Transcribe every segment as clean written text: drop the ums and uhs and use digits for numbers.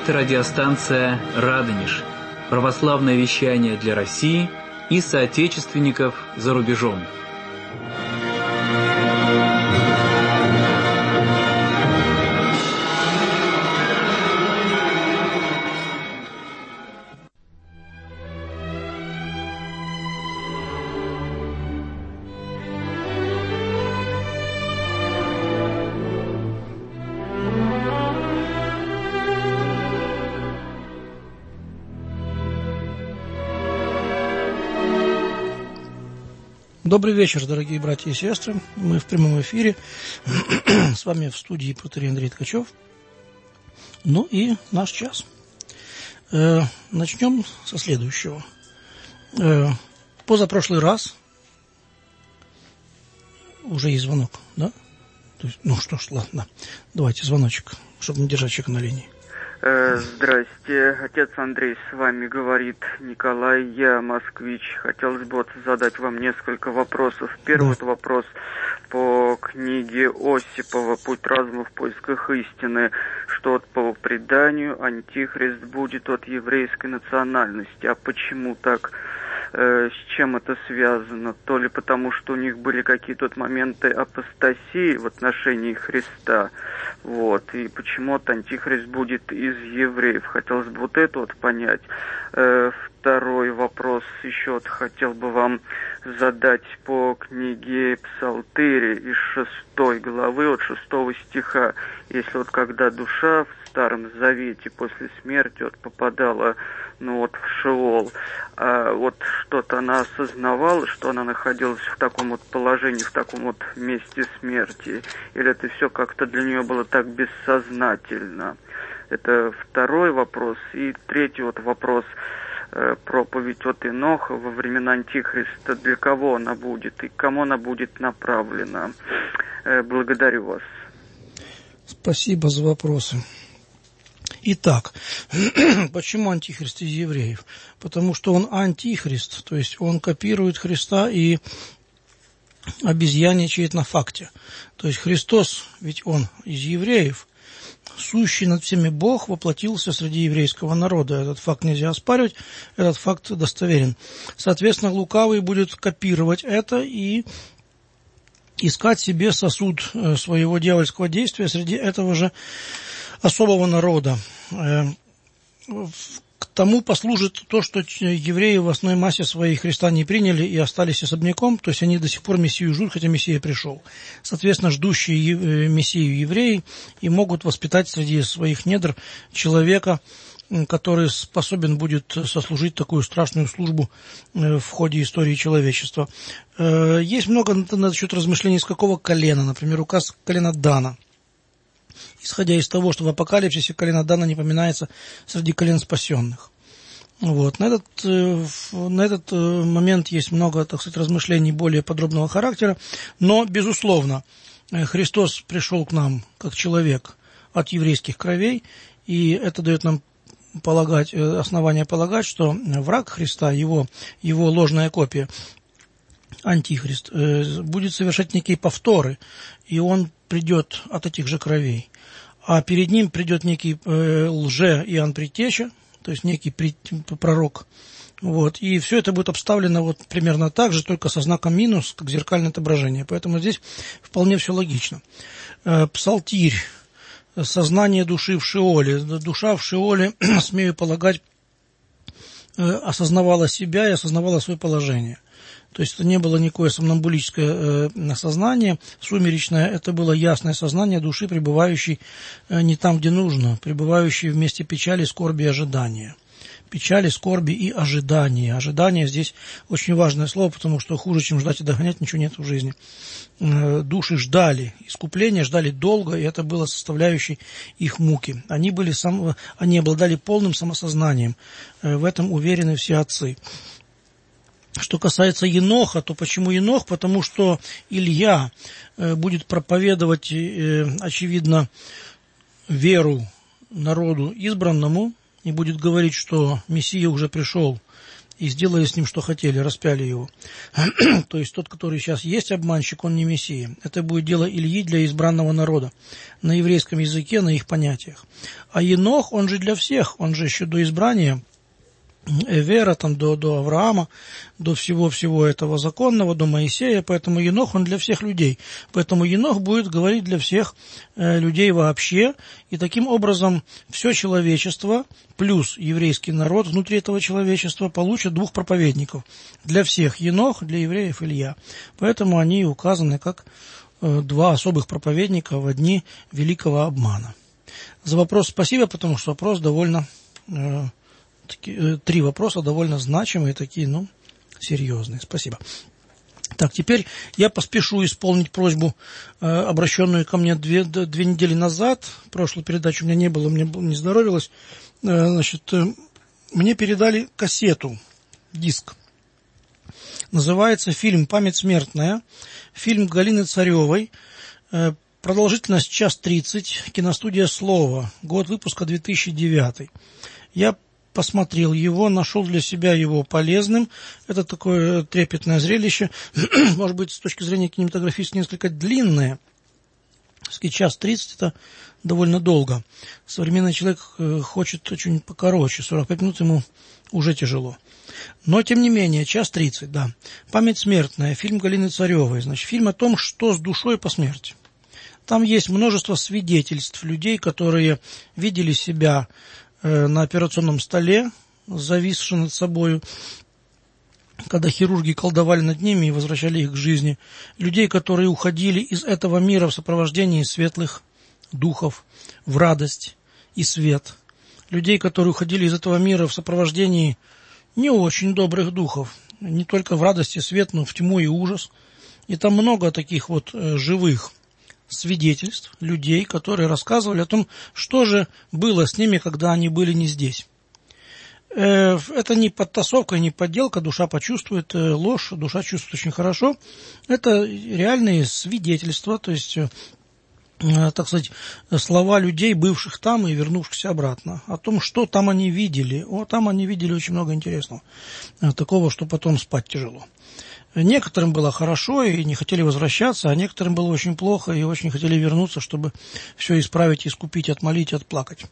говорит радиостанция «Радонеж». Православное вещание для России и соотечественников за рубежом. Добрый вечер, дорогие братья и сестры. Мы в прямом эфире. С вами в студии протоиерей Андрей Ткачев. Ну и наш час. Начнем со следующего. Позапрошлый раз уже есть звонок, да? То есть, ну что ж, ладно. Давайте звоночек, чтобы не держать человека на линии. Здрасте, отец Андрей, с вами говорит Николай, я москвич. Хотелось бы задать вам несколько вопросов. Первый вопрос по книге Осипова «Путь разума в поисках истины», что по преданию антихрист будет от еврейской национальности. А почему так? С чем это связано? То ли потому, что у них были какие-то моменты апостасии в отношении Христа, и почему-то антихрист будет из евреев. Хотелось бы это понять. Второй вопрос еще хотел бы вам задать по книге Псалтыри из 6 главы, от 6 стиха. Если когда душа в Старом Завете после смерти попадала в Шеол, а что-то она осознавала, что она находилась в таком положении, в таком месте смерти, или это все как-то для нее было так бессознательно? Это второй вопрос. И третий вопрос. Проповедь от Иноха во времена Антихриста, для кого она будет и к кому она будет направлена? Благодарю вас. Спасибо за вопросы. Итак, почему антихрист из евреев? Потому что он антихрист, то есть он копирует Христа и обезьяничает на факте. То есть Христос, ведь он из евреев, сущий над всеми Бог воплотился среди еврейского народа. Этот факт нельзя оспаривать, этот факт достоверен. Соответственно, лукавый будет копировать это и искать себе сосуд своего дьявольского действия среди этого же особого народа. К тому послужит то, что евреи в основной массе своей Христа не приняли и остались особняком, то есть они до сих пор Мессию ждут, хотя Мессия пришел. Соответственно, ждущие Мессию евреи и могут воспитать среди своих недр человека, который способен будет сослужить такую страшную службу в ходе истории человечества. Есть много насчет размышлений, с какого колена, например, указ колена Дана. Исходя из того, что в Апокалипсисе колено Дана не поминается среди колен спасенных. На этот момент есть много, размышлений более подробного характера, но, безусловно, Христос пришел к нам как человек от еврейских кровей, и это дает нам основание полагать, что враг Христа, его ложная копия, антихрист, будет совершать некие повторы, и он придет от этих же кровей. А перед ним придет некий лже-Иоанн Предтеча, то есть некий пророк. И все это будет обставлено примерно так же, только со знаком минус, как зеркальное отображение. Поэтому здесь вполне все логично. Псалтирь. Сознание души в Шеоле. Душа в Шеоле, смею полагать, осознавала себя и осознавала свое положение. То есть это не было никакое сомнамбулическое сознание, сумеречное, это было ясное сознание души, пребывающей не там, где нужно, пребывающей вместе печали, скорби и ожидания. Печали, скорби и ожидания. Ожидание здесь очень важное слово, потому что хуже, чем ждать и догонять, ничего нет в жизни. Души ждали искупления, ждали долго, и это было составляющей их муки. Они обладали полным самосознанием, в этом уверены все отцы. Что касается Еноха, то почему Енох? Потому что Илья будет проповедовать, очевидно, веру народу избранному и будет говорить, что Мессия уже пришел и сделали с ним, что хотели, распяли его. То есть тот, который сейчас есть обманщик, он не Мессия. Это будет дело Ильи для избранного народа, на еврейском языке, на их понятиях. А Енох, он же для всех, он же еще до избрания Эвера, там, до Авраама, до всего этого законного, до Моисея, поэтому Енох, он для всех людей. Поэтому Енох будет говорить для всех людей вообще, и таким образом все человечество плюс еврейский народ внутри этого человечества получат двух проповедников. Для всех Енох, для евреев Илья. Поэтому они указаны как два особых проповедника в дни великого обмана. За вопрос спасибо, потому что вопрос довольно... Три вопроса довольно значимые, такие, серьезные. Спасибо. Так, теперь я поспешу исполнить просьбу, обращенную ко мне две недели назад. Прошлой передачи у меня не было, мне не здоровилось. Мне передали кассету, диск. Называется фильм «Память смертная». Фильм Галины Царевой. Продолжительность 1:30. Киностудия «Слово». Год выпуска 2009. Я посмотрел его, нашел для себя его полезным. Это такое трепетное зрелище. Может быть, с точки зрения кинематографистской несколько длинное. 1:30 это довольно долго. Современный человек хочет очень покороче. 45 минут ему уже тяжело. Но, тем не менее, 1:30, да. «Память смертная», фильм Галины Царевой. Значит, фильм о том, что с душой по смерти. Там есть множество свидетельств людей, которые видели себя на операционном столе, зависши над собою, когда хирурги колдовали над ними и возвращали их к жизни. Людей, которые уходили из этого мира в сопровождении светлых духов в радость и свет. Людей, которые уходили из этого мира в сопровождении не очень добрых духов, не только в радость и свет, но в тьму и ужас. И там много таких вот живых свидетельств людей, которые рассказывали о том, что же было с ними, когда они были не здесь. Это не подтасовка, не подделка, душа почувствует ложь, душа чувствует очень хорошо. Это реальные свидетельства, то есть, так сказать, слова людей, бывших там и вернувшихся обратно, о том, что там они видели. Там они видели очень много интересного, такого, что потом спать тяжело. Некоторым было хорошо и не хотели возвращаться, а некоторым было очень плохо и очень хотели вернуться, чтобы все исправить, искупить, отмолить, отплакать.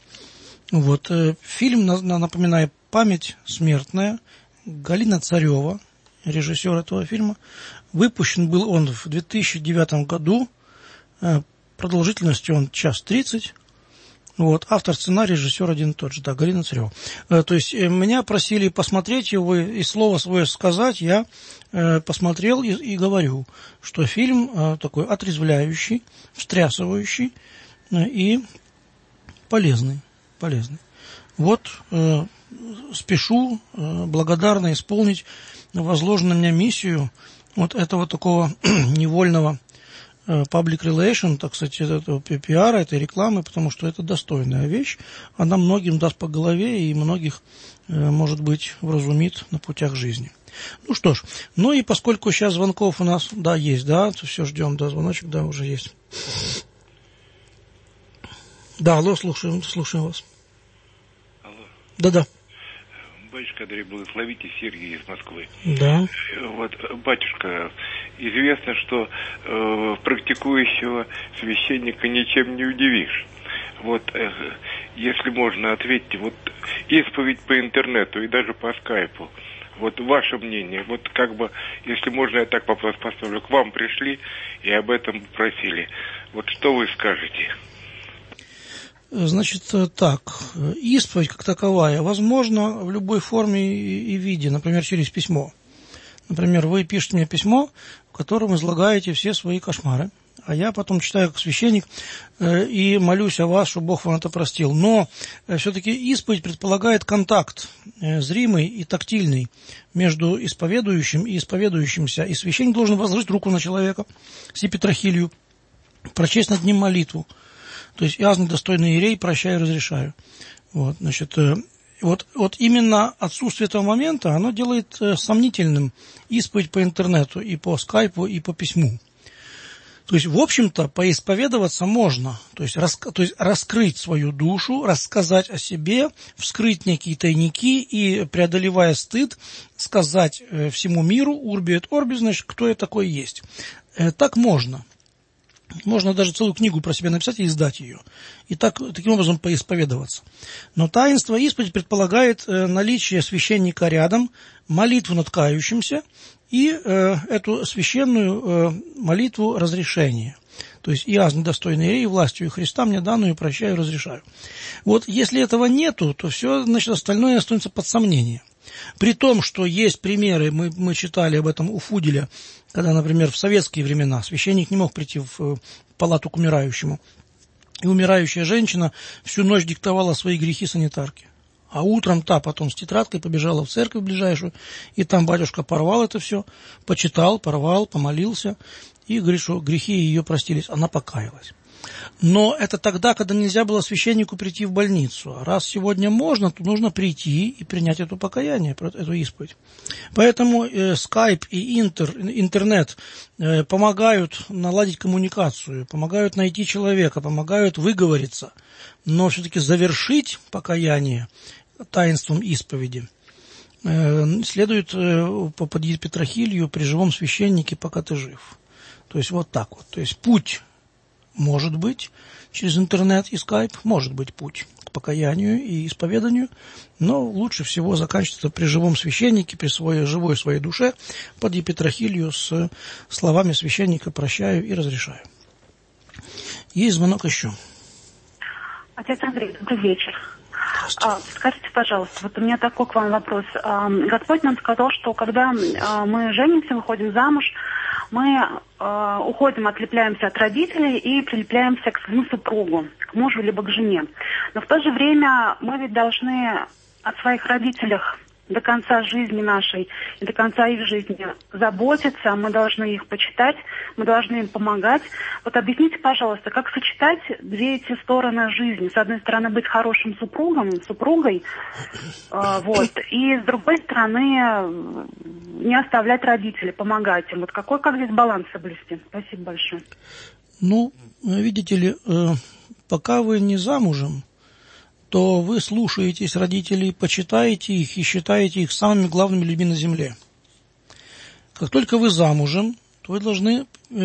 Фильм, напоминаю, «Память смертная», Галина Царева, режиссер этого фильма. Выпущен был он в 2009 году, продолжительностью он 1:30. Автор сценария, режиссер один и тот же, да, Галина Царева. То есть меня просили посмотреть его и слово свое сказать. Я посмотрел и говорю, что фильм такой отрезвляющий, встрясывающий и полезный. Спешу благодарно исполнить возложенную на меня миссию этого такого невольного public relation, так сказать, этого пиара, этой рекламы, потому что это достойная вещь. Она многим даст по голове и многих, может быть, вразумит на путях жизни. Ну что ж, и поскольку сейчас звонков у нас, да, есть, да, то все ждем, да, звоночек, да, уже есть. Да, алло, слушаем вас. Алло. Да-да. Батюшка, Андрей, благословите, Сергей из Москвы. Да. Батюшка, известно, что практикующего священника ничем не удивишь. Если можно, ответьте, исповедь по интернету и даже по скайпу. Ваше мнение, если можно, я так вопрос поставлю, к вам пришли и об этом просили. Что вы скажете? Значит, так, исповедь как таковая возможна в любой форме и виде, например, через письмо. Например, вы пишете мне письмо, в котором излагаете все свои кошмары, а я потом читаю как священник и молюсь о вас, чтобы Бог вам это простил. Но все-таки исповедь предполагает контакт зримый и тактильный между исповедующим и исповедующимся, и священник должен возложить руку на человека с епитрахилью, прочесть над ним молитву. То есть «Аз, недостойный иерей, прощаю, разрешаю». Именно отсутствие этого момента, оно делает сомнительным исповедь по интернету, и по скайпу, и по письму. То есть, в общем-то, поисповедоваться можно, то есть раскрыть свою душу, рассказать о себе, вскрыть некие тайники и, преодолевая стыд, сказать всему миру, урби et orbi, значит, кто я такой есть. Так можно. Можно даже целую книгу про себя написать и издать ее. И таким образом поисповедоваться. Но таинство исповеди предполагает наличие священника рядом, молитву над кающимся и эту священную молитву разрешения. То есть «Я, недостойный ерей, властью Христа мне данную прощаю и разрешаю». Вот если этого нету, то все, значит, остальное остается под сомнением. При том, что есть примеры, мы читали об этом у Фуделя, когда, например, в советские времена священник не мог прийти в палату к умирающему, и умирающая женщина всю ночь диктовала свои грехи санитарке. А утром та потом с тетрадкой побежала в церковь ближайшую, и там батюшка порвал это все, почитал, порвал, помолился, и говорит, что грехи ее простились, она покаялась. Но это тогда, когда нельзя было священнику прийти в больницу. А раз сегодня можно, то нужно прийти и принять это покаяние, эту исповедь. Поэтому скайп и интернет помогают наладить коммуникацию, помогают найти человека, помогают выговориться. Но все-таки завершить покаяние таинством исповеди следует под епитрахилью при живом священнике, пока ты жив. То есть вот так вот. То есть путь может быть через интернет и скайп, может быть путь к покаянию и исповеданию, но лучше всего заканчивается при живом священнике, при живой своей душе, под епитрахилью с словами священника «прощаю и разрешаю». Есть звонок еще. Отец Андрей, добрый вечер. Скажите, пожалуйста, вот у меня такой к вам вопрос. Господь нам сказал, что когда мы женимся, выходим замуж, мы уходим, отлепляемся от родителей и прилепляемся к своему супругу, к мужу либо к жене. Но в то же время мы ведь должны о своих родителях до конца жизни нашей и до конца их жизни заботиться, мы должны их почитать, мы должны им помогать. Вот объясните, пожалуйста, как сочетать две эти стороны жизни? С одной стороны, быть хорошим супругой, и с другой стороны, не оставлять родителей, помогать им. Вот как здесь баланс соблюсти? Спасибо большое. Ну, видите ли, пока вы не замужем, то вы слушаетесь родителей, почитаете их и считаете их самыми главными людьми на земле. Как только вы замужем, то вы должны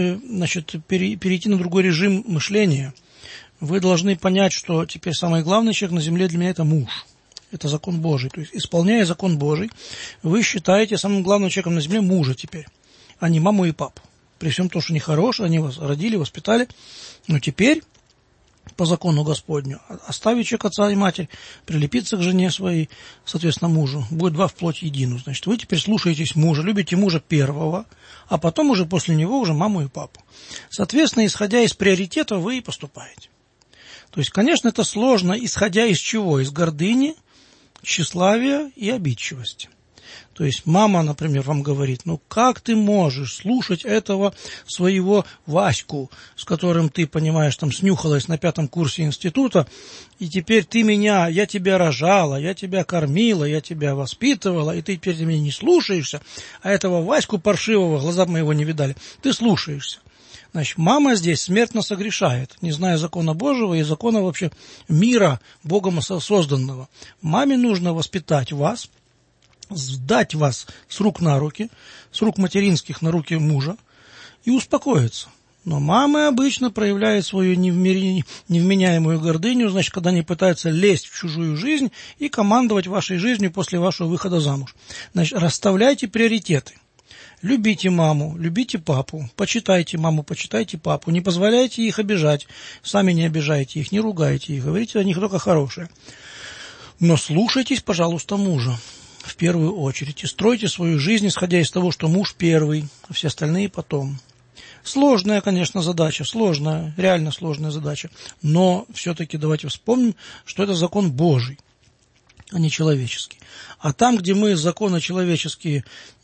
перейти на другой режим мышления. Вы должны понять, что теперь самый главный человек на земле для меня – это муж. Это закон Божий. То есть, исполняя закон Божий, вы считаете самым главным человеком на земле мужа теперь, а не маму и папу. При всем том, что они хорошие, они вас родили, воспитали, но теперь по закону Господню оставить человек отца и матерь, прилепиться к жене своей, соответственно, мужу, будет два в плоть едину. Значит, вы теперь слушаетесь мужа, любите мужа первого, а потом уже после него уже маму и папу. Соответственно, исходя из приоритета, вы и поступаете. То есть, конечно, это сложно, исходя из чего? Из гордыни, тщеславия и обидчивости. То есть мама, например, вам говорит, ну как ты можешь слушать этого своего Ваську, с которым ты, понимаешь, там снюхалась на 5-м курсе института, и теперь я тебя рожала, я тебя кормила, я тебя воспитывала, и ты теперь меня не слушаешься, а этого Ваську паршивого, глаза моего не видали, ты слушаешься. Значит, мама здесь смертно согрешает, не зная закона Божьего и закона вообще мира, Богом созданного. Маме нужно воспитать вас, сдать вас с рук на руки, с рук материнских на руки мужа и успокоиться. Но мамы обычно проявляют свою невменяемую гордыню, значит, когда они пытаются лезть в чужую жизнь и командовать вашей жизнью после вашего выхода замуж. Значит, расставляйте приоритеты. Любите маму, любите папу, почитайте маму, почитайте папу, не позволяйте их обижать, сами не обижайте их, не ругайте их, говорите о них только хорошее. Но слушайтесь, пожалуйста, мужа в первую очередь и стройте свою жизнь, исходя из того, что муж первый, а все остальные потом. Сложная, конечно, задача, сложная, реально сложная задача, но все-таки давайте вспомним, что это закон Божий, а не человеческий. А там, где мы законы человеческие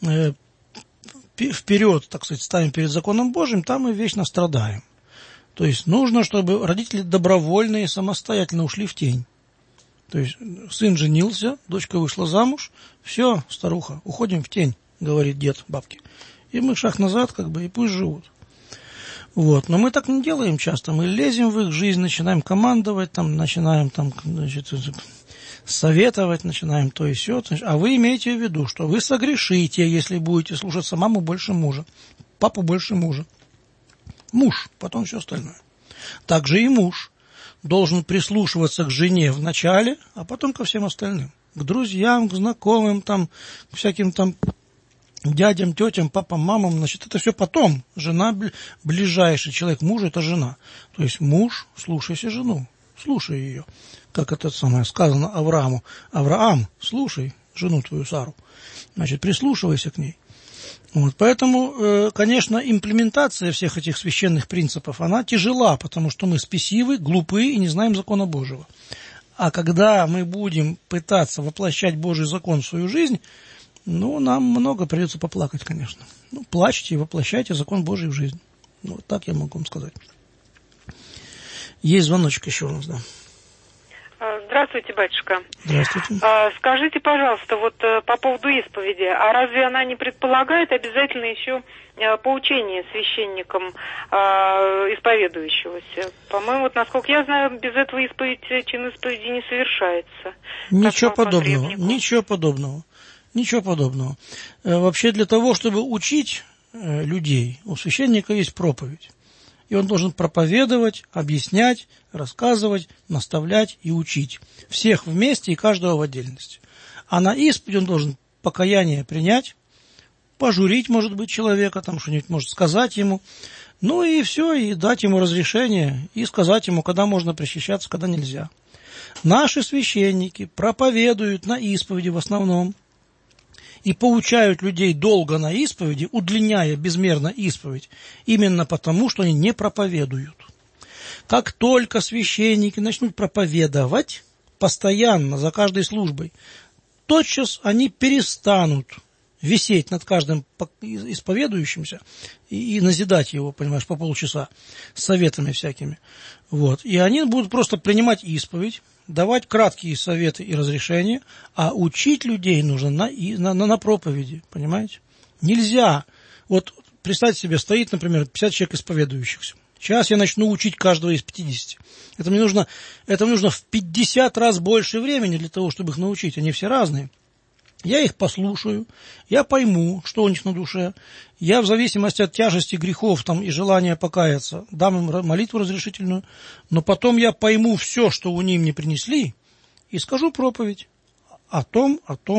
вперед, так сказать, ставим перед законом Божьим, там мы вечно страдаем. То есть нужно, чтобы родители добровольно и самостоятельно ушли в тень. То есть сын женился, дочка вышла замуж, все, старуха, уходим в тень, говорит дед бабке. И мы шаг назад, и пусть живут. Вот. Но мы так не делаем часто. Мы лезем в их жизнь, начинаем командовать, там, начинаем там, значит, советовать, начинаем то и сё. А вы имеете в виду, что вы согрешите, если будете слушаться маму больше мужа, папу больше мужа. Муж, потом все остальное. Также и муж должен прислушиваться к жене в начале, а потом ко всем остальным. К друзьям, к знакомым, там, к всяким там дядям, тетям, папам, мамам. Значит, это все потом. Жена, ближайший человек мужа, это жена. То есть муж, слушайся жену, слушай ее. Как это самое сказано Аврааму. Авраам, слушай жену твою Сару. Значит, прислушивайся к ней. Вот, поэтому, конечно, имплементация всех этих священных принципов, она тяжела, потому что мы спесивы, глупы и не знаем закона Божьего. А когда мы будем пытаться воплощать Божий закон в свою жизнь, ну, нам много придется поплакать, конечно. Ну, плачьте и воплощайте закон Божий в жизнь. Ну, вот так я могу вам сказать. Есть звоночек еще у нас, да. Здравствуйте, батюшка. Здравствуйте. Скажите, пожалуйста, вот по поводу исповеди, а разве она не предполагает обязательно еще поучение священникам исповедующегося? По-моему, вот, насколько я знаю, без этого чин исповеди не совершается. Ничего подобного. Ничего подобного. Ничего подобного. Вообще для того, чтобы учить людей, у священника есть проповедь. И он должен проповедовать, объяснять, рассказывать, наставлять и учить. Всех вместе и каждого в отдельности. А на исповедь он должен покаяние принять, пожурить, может быть, человека, там что-нибудь может сказать ему. Ну и все, и дать ему разрешение, и сказать ему, когда можно причащаться, когда нельзя. Наши священники проповедуют на исповеди в основном. И поучают людей долго на исповеди, удлиняя безмерно исповедь, именно потому, что они не проповедуют. Как только священники начнут проповедовать постоянно, за каждой службой, тотчас они перестанут висеть над каждым исповедующимся и назидать его, понимаешь, по полчаса советами всякими. Вот. И они будут просто принимать исповедь, давать краткие советы и разрешения, а учить людей нужно на проповеди, понимаете? Нельзя. Вот представьте себе, стоит, например, 50 человек исповедующихся. Сейчас я начну учить каждого из 50. Это мне нужно в 50 раз больше времени для того, чтобы их научить. Они все разные. Я их послушаю, я пойму, что у них на душе. Я в зависимости от тяжести грехов там, и желания покаяться дам им молитву разрешительную, но потом я пойму все, что они мне принесли, и скажу проповедь о том.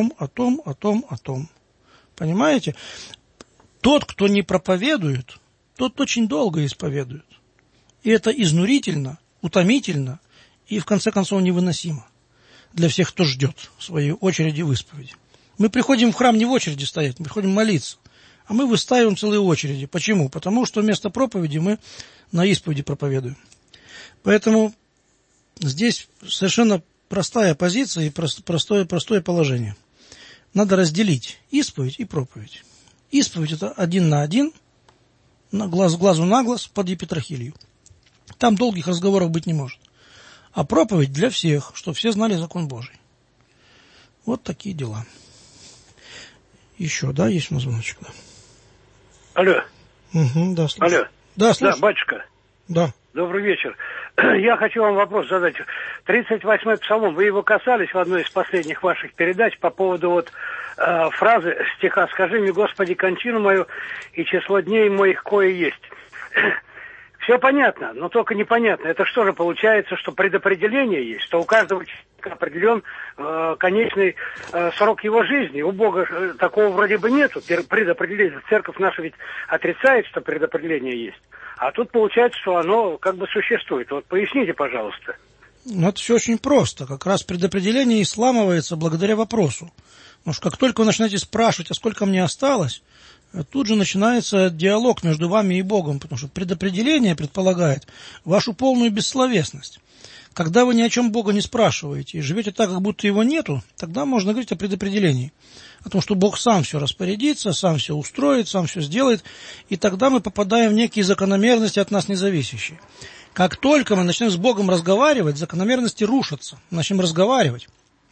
Понимаете? Тот, кто не проповедует, тот очень долго исповедует. И это изнурительно, утомительно и, в конце концов, невыносимо для всех, кто ждет своей очереди в исповеди. Мы приходим в храм не в очереди стоять, мы приходим молиться. А мы выстаиваем целые очереди. Почему? Потому что вместо проповеди мы на исповеди проповедуем. Поэтому здесь совершенно простая позиция и простое положение. Надо разделить исповедь и проповедь. Исповедь – это 1 на 1, глазу на глаз под епитрахилью. Там долгих разговоров быть не может. А проповедь для всех, чтобы все знали закон Божий. Вот такие дела. Еще, да, есть у нас звоночек? Да. Алло. Угу, да, слушаю. Алло. Да, слушаю. Да, батюшка. Да. Добрый вечер. Я хочу вам вопрос задать. 38-й псалом, вы его касались в одной из последних ваших передач по поводу фразы стиха «Скажи мне, Господи, кончину мою, и число дней моих кое есть». Все понятно, но только непонятно. Это что же получается, что предопределение есть, что у каждого человека определен конечный срок его жизни. У Бога такого вроде бы нету. Предопределение. Церковь наша ведь отрицает, что предопределение есть. А тут получается, что оно как бы существует. Вот поясните, пожалуйста. Ну, это все очень просто. Как раз предопределение исламывается благодаря вопросу. Потому что как только вы начинаете спрашивать, а сколько мне осталось, тут же начинается диалог между вами и Богом, потому что предопределение предполагает вашу полную бессловесность. Когда вы ни о чем Бога не спрашиваете и живете так, как будто его нету, тогда можно говорить о предопределении. О том, что Бог сам все распорядится, сам все устроит, сам все сделает, и тогда мы попадаем в некие закономерности от нас независящие. Как только мы начнем с Богом разговаривать, закономерности рушатся. Начнем разговаривать.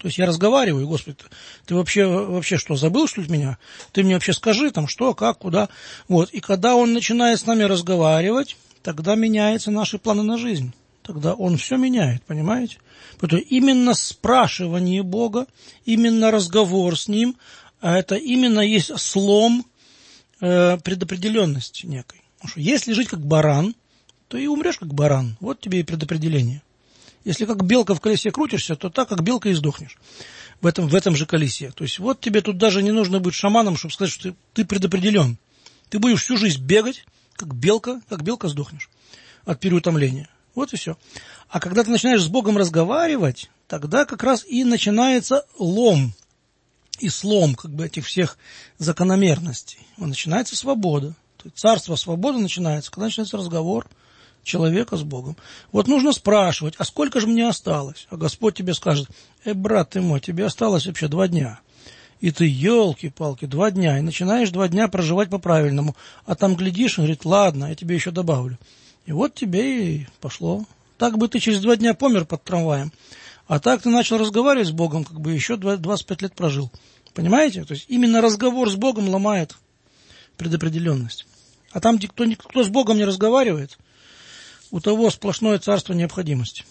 То есть я разговариваю, Господи, ты вообще что, забыл, что ли, меня? Ты мне вообще скажи, там, что, как, куда. Вот. И когда он начинает с нами разговаривать, тогда меняются наши планы на жизнь. Тогда он все меняет, понимаете? Поэтому именно спрашивание Бога, именно разговор с Ним, это именно есть слом предопределенности некой. Потому что если жить как баран, то и умрешь как баран. Вот тебе и предопределение. Если как белка в колесе крутишься, то так, как белка, и сдохнешь в этом же колесе. То есть вот тебе тут даже не нужно быть шаманом, чтобы сказать, что ты предопределен. Ты будешь всю жизнь бегать, как белка сдохнешь от переутомления. Вот и все. А когда ты начинаешь с Богом разговаривать, тогда как раз и начинается лом и слом как бы этих всех закономерностей. Начинается свобода. То есть царство свободы начинается, когда начинается разговор человека с Богом. Вот нужно спрашивать, а сколько же мне осталось? А Господь тебе скажет, брат ты мой, тебе осталось вообще 2 дня. И ты, елки-палки, 2 дня. И начинаешь 2 дня проживать по-правильному. А там глядишь, и говорит, ладно, я тебе еще добавлю. И вот тебе и пошло. Так бы ты через 2 дня помер под трамваем. А так ты начал разговаривать с Богом, как бы еще 25 лет прожил. Понимаете? То есть именно разговор с Богом ломает предопределенность. А там, где кто с Богом не разговаривает, у того сплошное царство необходимости.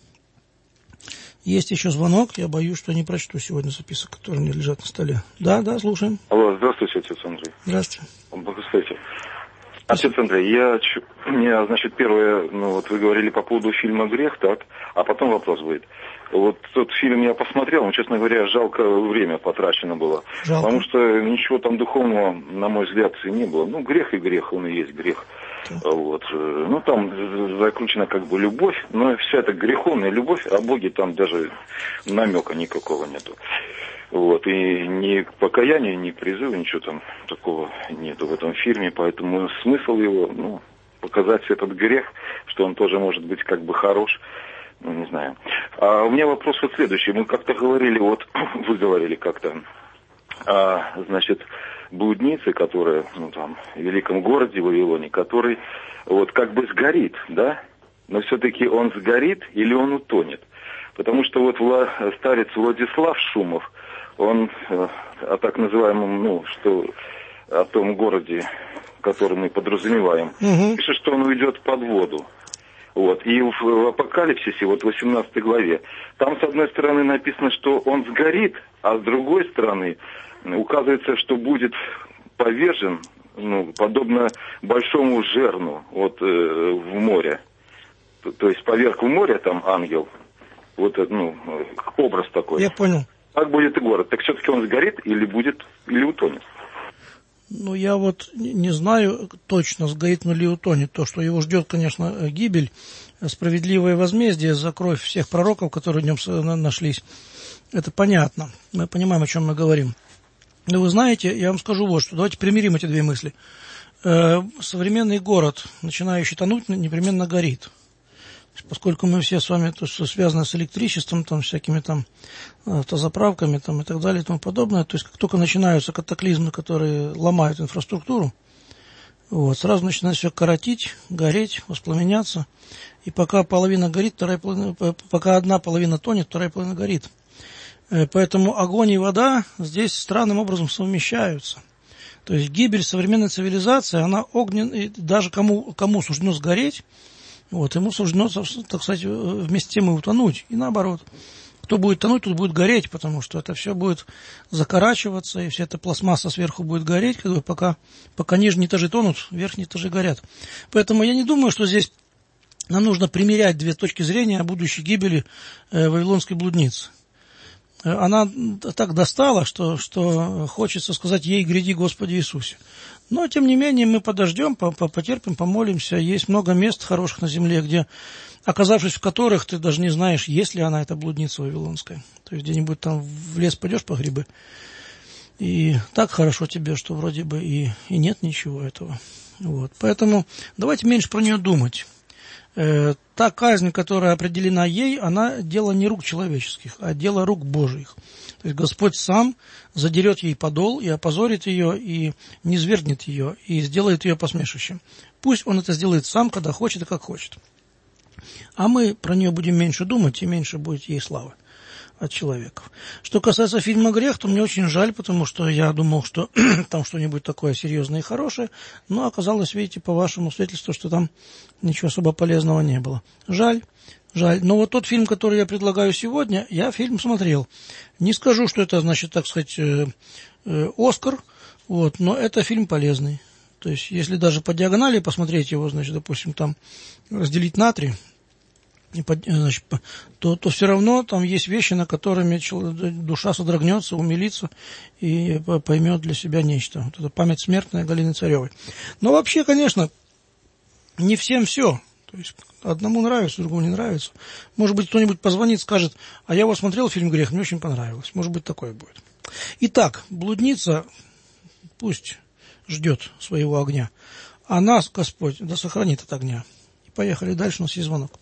Есть еще звонок. Я боюсь, что не прочту сегодня записок, которые мне лежат на столе. Да, слушаем. Алло, здравствуйте, отец Андрей. Здравствуйте. Благословите. Отец Андрей, значит, первое, вы говорили по поводу фильма «Грех», так? А потом вопрос будет. Вот тот фильм я посмотрел, но, честно говоря, жалко время потрачено было. Жалко. Потому что ничего там духовного, на мой взгляд, и не было. Грех и грех, он и есть грех. Вот. Там заключена как бы любовь, но вся эта греховная любовь, о Боге там даже намека никакого нету. Вот. И ни покаяния, ни призыва, ничего там такого нету в этом фильме, поэтому смысл его, показать этот грех, что он тоже может быть как бы хорош, не знаю. А у меня вопрос вот следующий. Мы как-то говорили, вы говорили как-то, значит, блуднице, которая, в великом городе Вавилоне, который как бы сгорит, да? Но все-таки он сгорит или он утонет? Потому что старец Владислав Шумов, он о так называемом, о том городе, который мы подразумеваем, пишет, что он уйдет под воду. И в Апокалипсисе, в 18 главе, там с одной стороны написано, что он сгорит, а с другой стороны указывается, что будет повержен, подобно большому жерну в море. То есть поверг в море там ангел. Образ такой. Я понял. Так будет и город. Так все-таки он сгорит или утонет? Я не знаю точно, сгорит он или утонет. То, что его ждет, конечно, гибель, справедливое возмездие за кровь всех пророков, которые в нем нашлись. Это понятно. Мы понимаем, о чем мы говорим. Но вы знаете, я вам скажу вот что. Давайте примирим эти 2 мысли. Современный город, начинающий тонуть, непременно горит. Поскольку мы все с вами, то, что связано с электричеством, всякими автозаправками и так далее и тому подобное, то есть как только начинаются катаклизмы, которые ломают инфраструктуру, сразу начинает все коротить, гореть, воспламеняться, и пока половина горит, пока одна половина тонет, вторая половина горит. Поэтому огонь и вода здесь странным образом совмещаются. То есть гибель современной цивилизации, она огненная, даже кому суждено сгореть, ему суждено, так сказать, вместе с тем и утонуть. И наоборот. Кто будет тонуть, тот будет гореть, потому что это все будет закорачиваться, и вся эта пластмасса сверху будет гореть, пока нижние этажи тонут, верхние этажи горят. Поэтому я не думаю, что здесь нам нужно примерять 2 точки зрения о будущей гибели вавилонской блудницы. Она так достала, что хочется сказать ей: гряди, Господи Иисусе. Но, тем не менее, мы подождем, потерпим, помолимся. Есть много мест хороших на земле, где, оказавшись в которых, ты даже не знаешь, есть ли она, эта блудница вавилонская. То есть где-нибудь там в лес пойдешь по грибы, и так хорошо тебе, что вроде бы и нет ничего этого. Поэтому давайте меньше про нее думать. Та казнь, которая определена ей, она дело не рук человеческих, а дело рук Божьих. То есть Господь сам задерет ей подол и опозорит ее, и низвергнет ее, и сделает ее посмешищем. Пусть он это сделает сам, когда хочет и как хочет. А мы про нее будем меньше думать, и меньше будет ей славы. от человеков. Что касается фильма «Грех», то мне очень жаль, потому что я думал, что там что-нибудь такое серьезное и хорошее, но оказалось, видите, по вашему свидетельству, что там ничего особо полезного не было. Жаль. Но вот тот фильм, который я предлагаю сегодня, я фильм смотрел. Не скажу, что это, значит, так сказать, Оскар, вот, но это фильм полезный. То есть, если даже по диагонали посмотреть его, значит, допустим, там разделить на 3, значит, то все равно там есть вещи, на которыми душа содрогнется, умилится и поймет для себя нечто. Вот это «Память смертная» Галины Царевой. Но вообще, конечно, не всем все. То есть одному нравится, другому не нравится. Может быть, кто-нибудь позвонит, скажет: а я вот смотрел фильм «Грех», мне очень понравилось. Может быть, такое будет. Итак, блудница пусть ждет своего огня, а нас Господь да сохранит от огня. И поехали дальше, у нас есть звонок.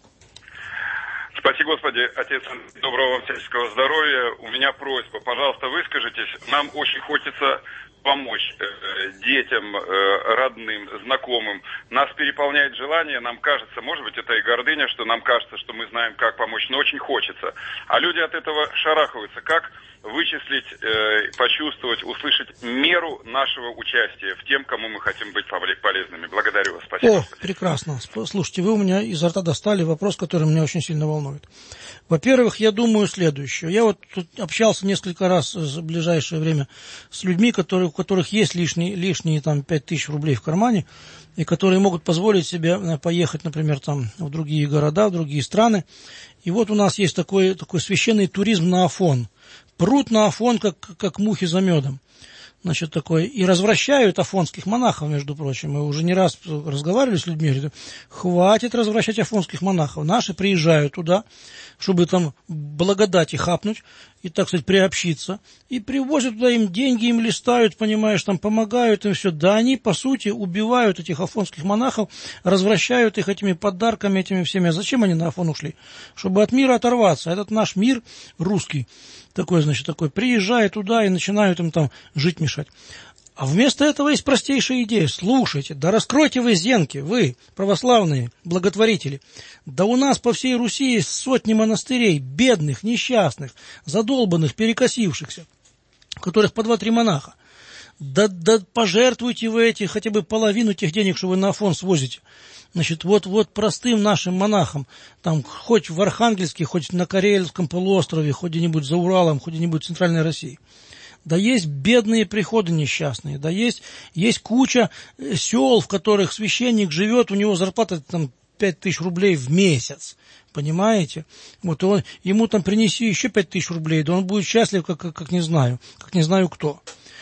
Спаси Господи, Отец, доброго вам всяческого здоровья. У меня просьба, пожалуйста, выскажитесь. Нам очень хочется помочь детям, родным, знакомым. Нас переполняет желание, нам кажется, может быть, это и гордыня, что нам кажется, что мы знаем, как помочь, но очень хочется. А люди от этого шарахаются. Как вычислить, почувствовать, услышать меру нашего участия в тем, кому мы хотим быть полезными? Благодарю вас. Спасибо. О, прекрасно. Слушайте, вы у меня изо рта достали вопрос, который меня очень сильно волнует. Во-первых, я думаю следующее. Я вот тут общался несколько раз в ближайшее время с людьми, у которых есть лишние там 5000 рублей в кармане, и которые могут позволить себе поехать, например, там в другие города, в другие страны. И вот у нас есть такой священный туризм на Афон. Прут на Афон, как мухи за медом. Значит, такой, и развращают афонских монахов, между прочим. Мы уже не раз разговаривали с людьми, говорят: хватит развращать афонских монахов. Наши приезжают туда, чтобы там благодати хапнуть и, так сказать, приобщиться. И привозят туда им деньги, им листают, понимаешь, там помогают им все. Да они, по сути, убивают этих афонских монахов, развращают их этими подарками, этими всеми. А зачем они на Афон ушли? Чтобы от мира оторваться. Этот наш мир русский, такой, приезжает туда и начинают им там жить, мешать. А вместо этого есть простейшая идея. Слушайте, да раскройте вы зенки, вы, православные благотворители. Да у нас по всей Руси есть сотни монастырей, бедных, несчастных, задолбанных, перекосившихся, в которых по 2-3 монаха. Да пожертвуйте вы хотя бы половину тех денег, что вы на Афон свозите. Значит, вот простым нашим монахам, там, хоть в Архангельске, хоть на Карельском полуострове, хоть где-нибудь за Уралом, хоть где-нибудь в Центральной России. Да есть бедные приходы несчастные, да есть куча сел, в которых священник живет, у него зарплата там 5000 рублей в месяц, понимаете? Вот ему там принеси еще 5000 рублей, да он будет счастлив, как не знаю кто.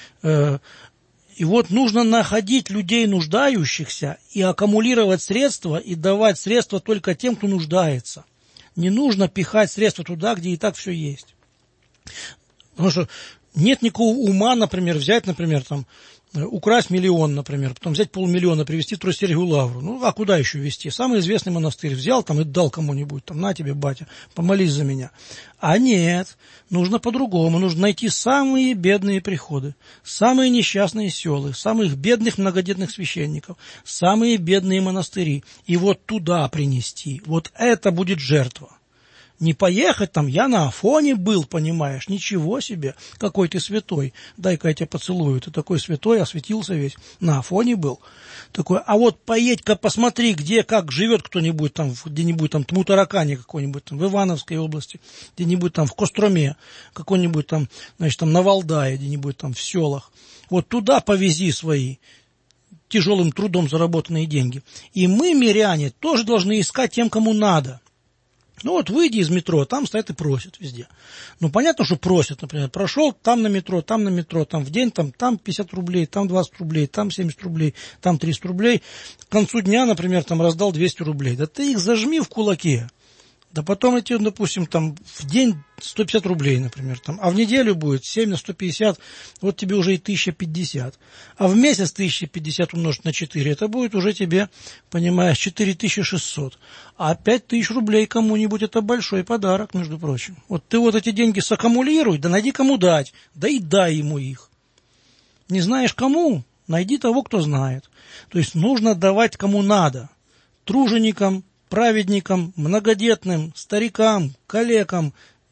И вот нужно находить людей нуждающихся и аккумулировать средства, и давать средства только тем, кто нуждается. Не нужно пихать средства туда, где и так все есть. Потому что нет никакого ума, например, взять, например, там, украсть 1 миллион, например, потом взять 500 000 привезти в Троице-Сергиеву Лавру. Ну, а куда еще везти? Самый известный монастырь взял там и дал кому-нибудь, там, на тебе, батя, помолись за меня. А нет, нужно по-другому, нужно найти самые бедные приходы, самые несчастные селы, самых бедных многодетных священников, самые бедные монастыри, и вот туда принести. Вот это будет жертва. Не поехать там, я на Афоне был, понимаешь, ничего себе, какой ты святой, дай-ка я тебя поцелую, ты такой святой, осветился весь, на Афоне был. Такой, а вот поедь-ка посмотри, как живет кто-нибудь там, где-нибудь там, Тмутаракане какой-нибудь, там, в Ивановской области, где-нибудь там в Костроме, какой-нибудь там, значит, там на Валдае, где-нибудь там в селах. Вот туда повези свои тяжелым трудом заработанные деньги. И мы, миряне, тоже должны искать тем, кому надо. Ну вот выйди из метро, там стоят и просят везде. Ну понятно, что просят, например, прошел там на метро, там в день там 50 рублей, там 20 рублей, там 70 рублей, там 300 рублей. К концу дня, например, там раздал 200 рублей. Да ты их зажми в кулаке. Да потом эти, допустим, там в день 150 рублей, например, там, а в неделю будет 7 на 150, вот тебе уже и 1050. А в месяц 1050 умножить на 4, это будет уже тебе, понимаешь, 4600. А 5000 рублей кому-нибудь это большой подарок, между прочим. Вот ты вот эти деньги саккумулируй, да найди кому дать, да и дай ему их. Не знаешь кому? Найди того, кто знает. То есть нужно давать кому надо. Труженикам, праведникам, многодетным, старикам, калекам,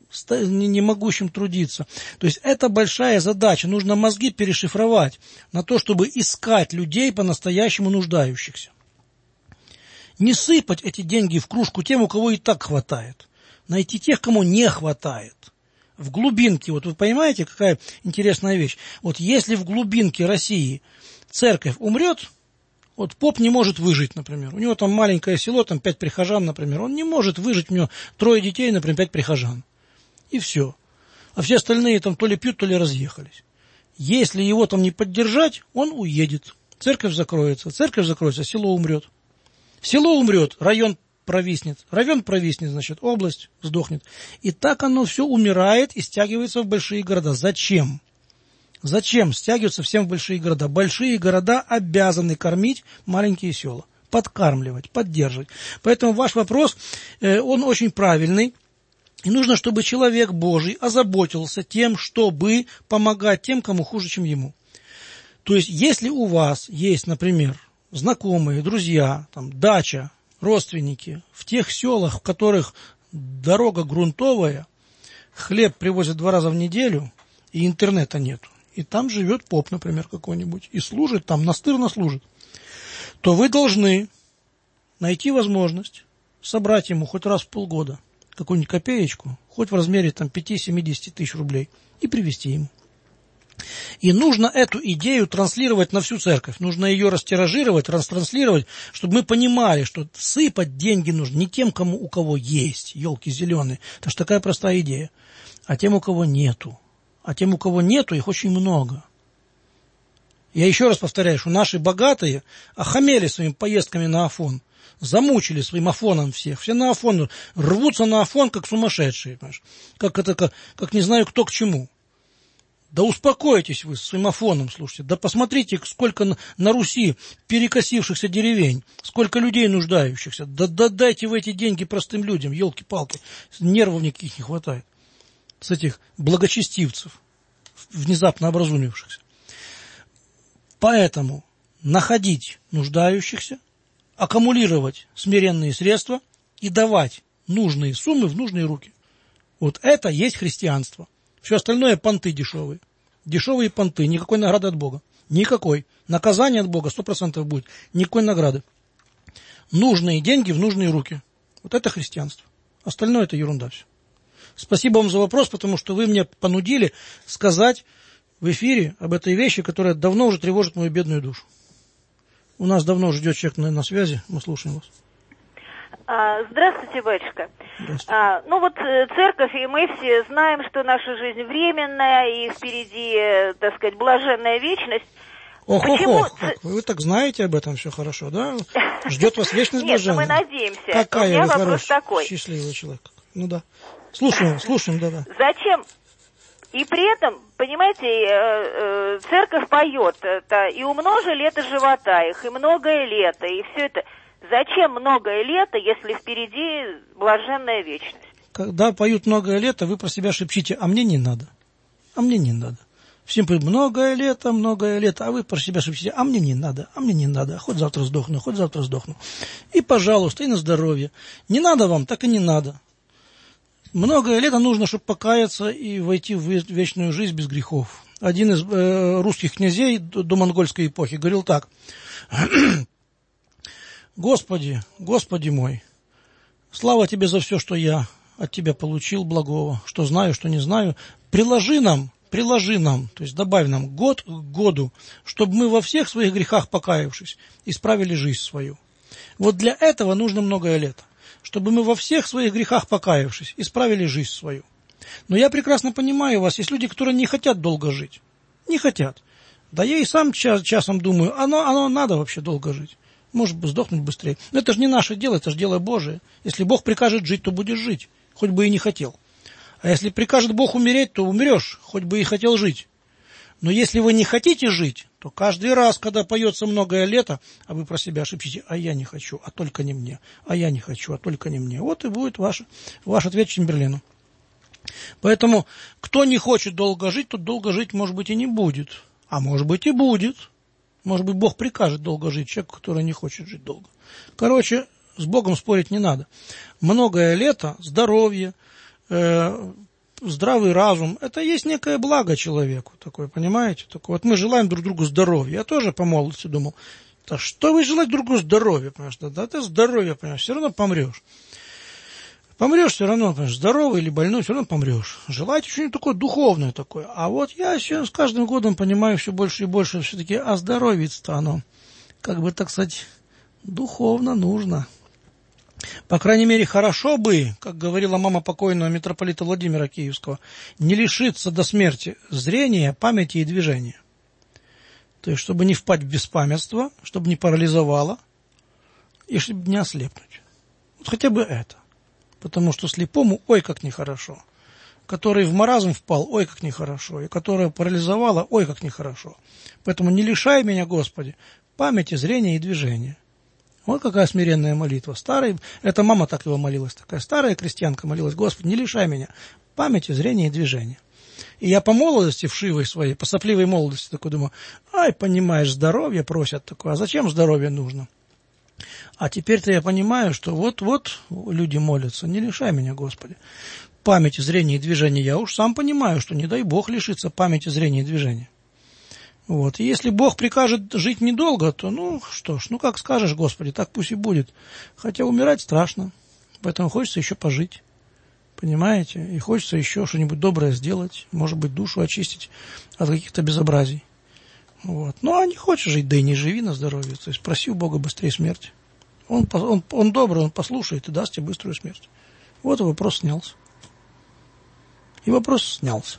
не могущим трудиться. То есть это большая задача. Нужно мозги перешифровать на то, чтобы искать людей по-настоящему нуждающихся. Не сыпать эти деньги в кружку тем, у кого и так хватает. Найти тех, кому не хватает. В глубинке, вот вы понимаете, какая интересная вещь. Вот если в глубинке России церковь умрет, вот поп не может выжить, например. У него там маленькое село, там 5 прихожан, например. Он не может выжить, у него 3 детей, например, 5 прихожан. И все. А все остальные там то ли пьют, то ли разъехались. Если его там не поддержать, он уедет. Церковь закроется, село умрет. Село умрет, район провиснет, значит, область сдохнет. И так оно все умирает и стягивается в большие города. Зачем? Зачем стягиваться всем в большие города? Большие города обязаны кормить маленькие села, подкармливать, поддерживать. Поэтому ваш вопрос, он очень правильный. И нужно, чтобы человек Божий озаботился тем, чтобы помогать тем, кому хуже, чем ему. То есть, если у вас есть, например, знакомые, друзья, там, дача, родственники, в тех селах, в которых дорога грунтовая, хлеб привозят 2 раза в неделю, и интернета нет, и там живет поп, например, какой-нибудь, и служит там, настырно служит, то вы должны найти возможность собрать ему хоть раз в полгода какую-нибудь копеечку, хоть в размере там 5-70 тысяч рублей, и привезти ему. И нужно эту идею транслировать на всю церковь. Нужно ее растиражировать, транслировать, чтобы мы понимали, что сыпать деньги нужно не тем, у кого есть, елки зеленые. Это же такая простая идея. А тем, у кого нету. А тем, у кого нету, их очень много. Я еще раз повторяю, что наши богатые охамели своими поездками на Афон. Замучили своим Афоном всех. Все на Афон рвутся на Афон, как сумасшедшие. Понимаешь? Как не знаю кто к чему. Да успокойтесь вы с своим Афоном, слушайте. Да посмотрите, сколько на Руси перекосившихся деревень, сколько людей нуждающихся. Да дайте вы эти деньги простым людям, елки-палки. Нервов никаких не хватает. С этих благочестивцев, внезапно образумившихся. Поэтому находить нуждающихся, аккумулировать смиренные средства и давать нужные суммы в нужные руки. Вот это есть христианство. Все остальное понты дешевые. Дешевые понты, никакой награды от Бога. Никакой. Наказание от Бога 100% будет. Никакой награды. Нужные деньги в нужные руки. Вот это христианство. Остальное это ерунда все. Спасибо вам за вопрос, потому что вы меня понудили сказать в эфире об этой вещи, которая давно уже тревожит мою бедную душу. У нас давно ждет человек на связи. Мы слушаем вас. Здравствуйте, батюшка. Здравствуйте. Церковь, и мы все знаем, что наша жизнь временная, и впереди, так сказать, блаженная вечность. Вы так знаете об этом все хорошо, да? Ждет вас вечность блаженная. Нет, мы надеемся. Какая у меня вы вопрос хороший, такой. Счастливый человек. Ну да. Слушаем, да. Зачем? И при этом, понимаете, церковь поет это, и умножи лето живота их, и многое лето, и все это. Зачем многое лето, если впереди блаженная вечность? Когда поют многое лето, вы про себя шепчите, а мне не надо. А мне не надо. Всем поют многое лето, а вы про себя шепчите, а мне не надо, хоть завтра сдохну. И, пожалуйста, и на здоровье. Не надо вам, так и не надо. Многое лето нужно, чтобы покаяться и войти в вечную жизнь без грехов. Один из русских князей до монгольской эпохи говорил так. Господи мой, слава Тебе за все, что я от Тебя получил благого, что знаю, что не знаю. Приложи нам, то есть добавь нам год к году, чтобы мы во всех своих грехах покаявшись, исправили жизнь свою. Вот для этого нужно многое лето, чтобы мы во всех своих грехах покаявшись, исправили жизнь свою. Но я прекрасно понимаю вас, есть люди, которые не хотят долго жить. Не хотят. Да я и сам часом думаю, оно надо вообще долго жить. Может бы сдохнуть быстрее. Но это же не наше дело, это же дело Божие. Если Бог прикажет жить, то будешь жить, хоть бы и не хотел. А если прикажет Бог умереть, то умрешь, хоть бы и хотел жить. Но если вы не хотите жить, то каждый раз, когда поется многое лето, а вы про себя шепчете, а я не хочу, а только не мне, а я не хочу, а только не мне. Вот и будет ваш ответ Чемберлену. Поэтому, кто не хочет долго жить, тот долго жить, может быть, и не будет. А может быть, и будет. Может быть, Бог прикажет долго жить человеку, который не хочет жить долго. Короче, с Богом спорить не надо. Многое лето, здоровье, здравый разум, это есть некое благо человеку, такое, понимаете? Такое. Вот мы желаем друг другу здоровья. Я тоже по молодости думал, да что вы желаете друг другу здоровья, понимаешь? Да ты здоровье, понимаешь, все равно помрешь. Помрешь все равно, понимаешь, здоровый или больной, все равно помрешь. Желаете что-нибудь такое духовное такое. А вот я сейчас с каждым годом понимаю все больше и больше, все-таки оздоровиться-то оно, как бы, так сказать, духовно нужно. По крайней мере, хорошо бы, как говорила мама покойного митрополита Владимира Киевского, не лишиться до смерти зрения, памяти и движения. То есть, чтобы не впасть в беспамятство, чтобы не парализовало, и чтобы не ослепнуть. Вот хотя бы это. Потому что слепому, ой, как нехорошо. Который в маразм впал, ой, как нехорошо. И которая парализовала, ой, как нехорошо. Поэтому не лишай меня, Господи, памяти, зрения и движения. Вот какая смиренная молитва. Это мама так его молилась, такая старая крестьянка молилась: Господи, не лишай меня памяти, зрения и движения. И я по молодости, вшивой своей, по сопливой молодости такой думаю, ай, понимаешь, здоровье просят такое, а зачем здоровье нужно? А теперь-то я понимаю, что вот люди молятся, не лишай меня, Господи, памяти, зрения и движения. Я уж сам понимаю, что не дай Бог лишиться памяти, зрения и движения. Вот. И если Бог прикажет жить недолго, то, ну что ж, ну как скажешь, Господи, так пусть и будет. Хотя умирать страшно, поэтому хочется еще пожить, понимаете? И хочется еще что-нибудь доброе сделать, может быть, душу очистить от каких-то безобразий. Вот. Ну, а не хочешь жить, да и не живи на здоровье. То есть проси у Бога быстрее смерти. Он добрый, он послушает и даст тебе быструю смерть. Вот и вопрос снялся. И вопрос снялся.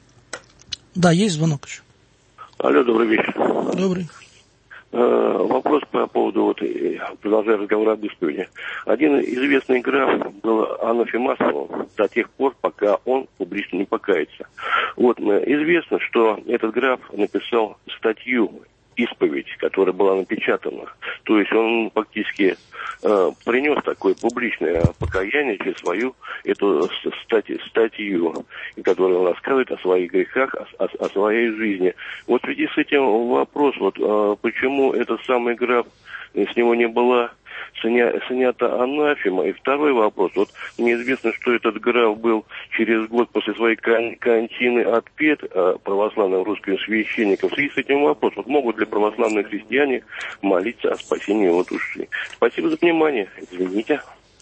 Да, есть звонок еще. Алло, добрый вечер. Добрый. Вопрос по поводу, продолжая разговор об исповеди. Один известный граф был анафемасовым до тех пор, пока он публично не покается. Вот, известно, что этот граф написал статью «Исповедь», которая была напечатана. То есть он фактически принес такое публичное покаяние через свою эту статью, которая он рассказывает о своих грехах, о своей жизни. Вот в связи с этим вопрос, почему этот самый граф, с него не была снята анафема. И второй вопрос. Вот мне известно, что этот граф был через год после своей кончины отпет православным русским священником. В связи с этим вопрос. Вот могут ли православные христиане молиться о спасении его души? Спасибо за внимание. Извините.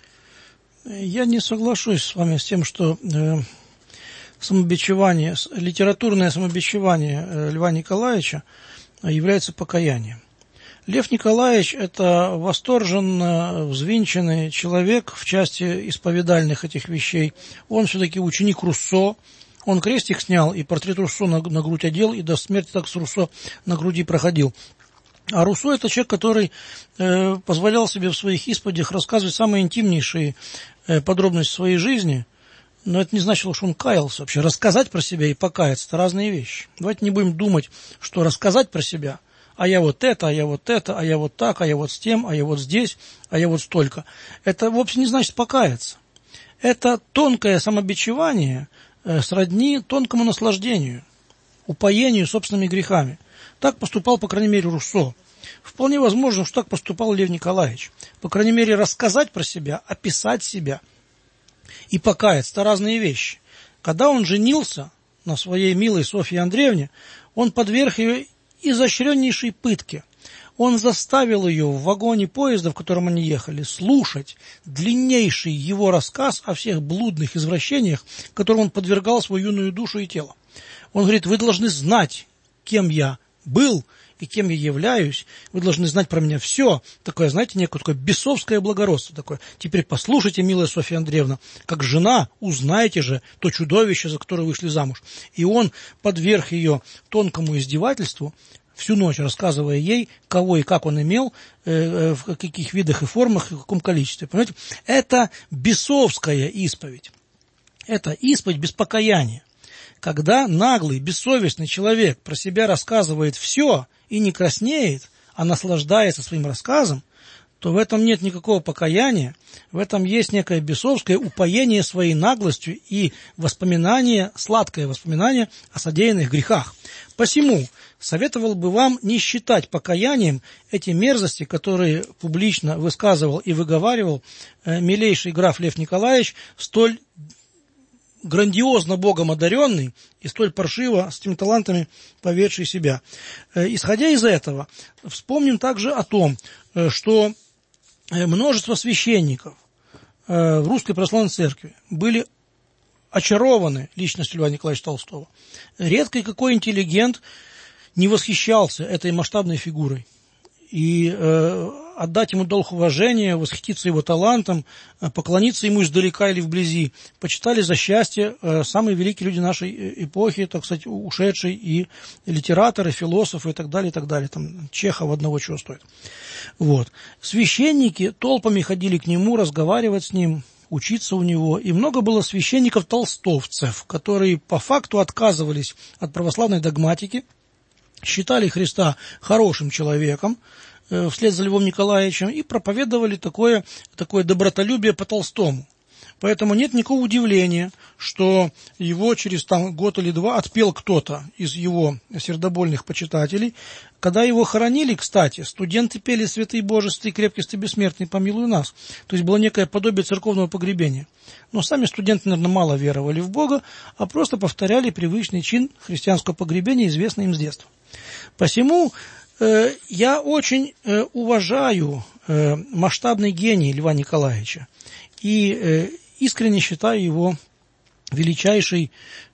Я не соглашусь с вами с тем, что самобичевание, литературное самобичевание Льва Николаевича является покаянием. Лев Николаевич – это восторженно взвинченный человек в части исповедальных этих вещей. Он все-таки ученик Руссо. Он крестик снял и портрет Руссо на грудь одел, и до смерти так с Руссо на груди проходил. А Руссо – это человек, который позволял себе в своих исповедях рассказывать самые интимнейшие подробности своей жизни. Но это не значило, что он каялся вообще. Рассказать про себя и покаяться – это разные вещи. Давайте не будем думать, что рассказать про себя – а я вот это, а я вот это, а я вот так, а я вот с тем, а я вот здесь, а я вот столько. Это вовсе не значит покаяться. Это тонкое самобичевание сродни тонкому наслаждению, упоению собственными грехами. Так поступал, по крайней мере, Руссо. Вполне возможно, что так поступал Лев Николаевич. По крайней мере, рассказать про себя, описать себя и покаяться – это разные вещи. Когда он женился на своей милой Софье Андреевне, он подверг ее изощреннейшей пытки. Он заставил ее в вагоне поезда, в котором они ехали, слушать длиннейший его рассказ о всех блудных извращениях, которым он подвергал свою юную душу и тело. Он говорит: вы должны знать, кем я был и кем я являюсь. Вы должны знать про меня все. Такое, знаете, некое такое бесовское благородство. Такое. Теперь послушайте, милая Софья Андреевна, как жена узнаете же то чудовище, за которое вышли замуж. И он подверг ее тонкому издевательству, всю ночь рассказывая ей, кого и как он имел, в каких видах и формах, и в каком количестве. Понимаете? Это бесовская исповедь. Это исповедь без покаяния. Когда наглый, бессовестный человек про себя рассказывает все и не краснеет, а наслаждается своим рассказом, то в этом нет никакого покаяния, в этом есть некое бесовское упоение своей наглостью и воспоминание, сладкое воспоминание о содеянных грехах. Посему советовал бы вам не считать покаянием эти мерзости, которые публично высказывал и выговаривал милейший граф Лев Николаевич в столь грандиозно Богом одаренный и столь паршиво с этими талантами поведший себя. Исходя из этого, вспомним также о том, что множество священников в Русской Православной Церкви были очарованы личностью Льва Николаевича Толстого. Редко какой интеллигент не восхищался этой масштабной фигурой. И отдать ему долг уважения, восхититься его талантом, поклониться ему издалека или вблизи, почитали за счастье самые великие люди нашей эпохи, так сказать, ушедшие и литераторы, философы и так далее, и так далее. Там Чехов одного чего стоит. Вот. Священники толпами ходили к нему, разговаривать с ним, учиться у него. И много было священников-толстовцев, которые по факту отказывались от православной догматики, считали Христа хорошим человеком, вслед за Львом Николаевичем, и проповедовали такое добротолюбие по Толстому. Поэтому нет никакого удивления, что его через год или два отпел кто-то из его сердобольных почитателей. Когда его хоронили, кстати, студенты пели «Святый Боже, святый крепкий, ты бессмертный, помилуй нас». То есть было некое подобие церковного погребения. Но сами студенты, наверное, мало веровали в Бога, а просто повторяли привычный чин христианского погребения, известный им с детства. Посему я очень уважаю масштабный гений Льва Николаевича и искренне считаю его величайшей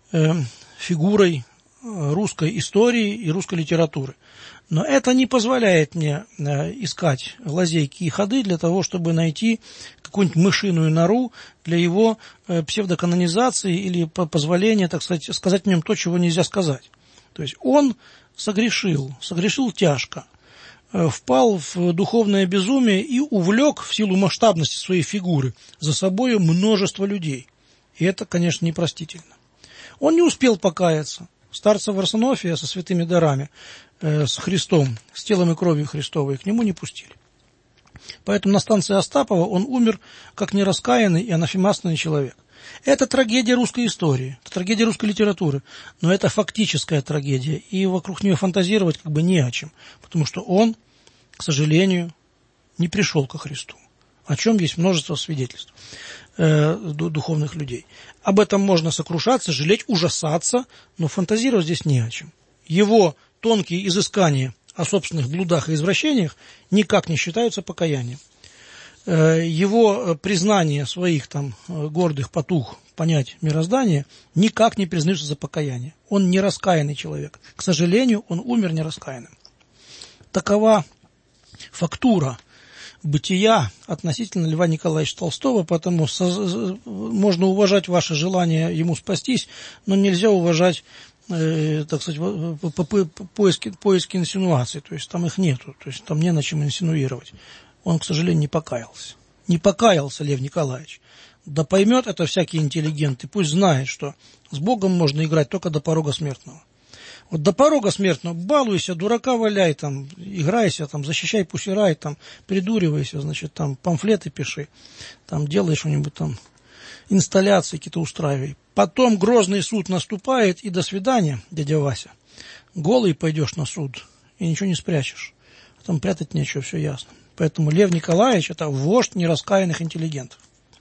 фигурой русской истории и русской литературы. Но это не позволяет мне искать лазейки и ходы для того, чтобы найти какую-нибудь мышиную нору для его псевдоканонизации или позволения, так сказать о нем то, чего нельзя сказать. То есть он согрешил тяжко, впал в духовное безумие и увлек в силу масштабности своей фигуры за собой множество людей. И это, конечно, непростительно. Он не успел покаяться. Старца Варсонофия со святыми дарами, с Христом, с телом и кровью Христовой, к нему не пустили. Поэтому на станции Остапова он умер как нераскаянный и анафемасный человек. Это трагедия русской истории, это трагедия русской литературы, но это фактическая трагедия, и вокруг нее фантазировать как бы не о чем, потому что он, к сожалению, не пришел ко Христу, о чем есть множество свидетельств духовных людей. Об этом можно сокрушаться, жалеть, ужасаться, но фантазировать здесь не о чем. Его тонкие изыскания о собственных блудах и извращениях никак не считаются покаянием. Его признание своих гордых потуг понять мироздание никак не признаются за покаяние. Он не раскаянный человек. К сожалению, он умер нераскаянным. Такова фактура бытия относительно Льва Николаевича Толстого, поэтому можно уважать ваше желание ему спастись, но нельзя уважать, так сказать, поиски инсинуаций, то есть там их нету, то есть там не на чем инсинуировать. Он, к сожалению, не покаялся. Не покаялся Лев Николаевич. Да поймет это всякий интеллигент, и пусть знает, что с Богом можно играть только до порога смертного. Вот до порога смертного балуйся, дурака валяй, играйся, защищай пусирай, придуривайся, памфлеты пиши, делай что-нибудь, инсталляции какие-то устраивай. Потом грозный суд наступает, и до свидания, дядя Вася. Голый пойдешь на суд, и ничего не спрячешь. Там прятать нечего, все ясно. Поэтому Лев Николаевич – это вождь нераскаянных интеллигентов.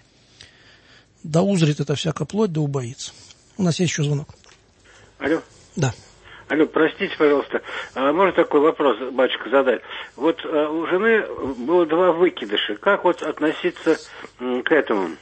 Да узрит это всяко плоть, да убоится. У нас есть еще звонок. Алло. Да. Алло, простите, пожалуйста, можно такой вопрос, батюшка, задать? Вот у жены было 2 выкидыша. Как относиться к этому?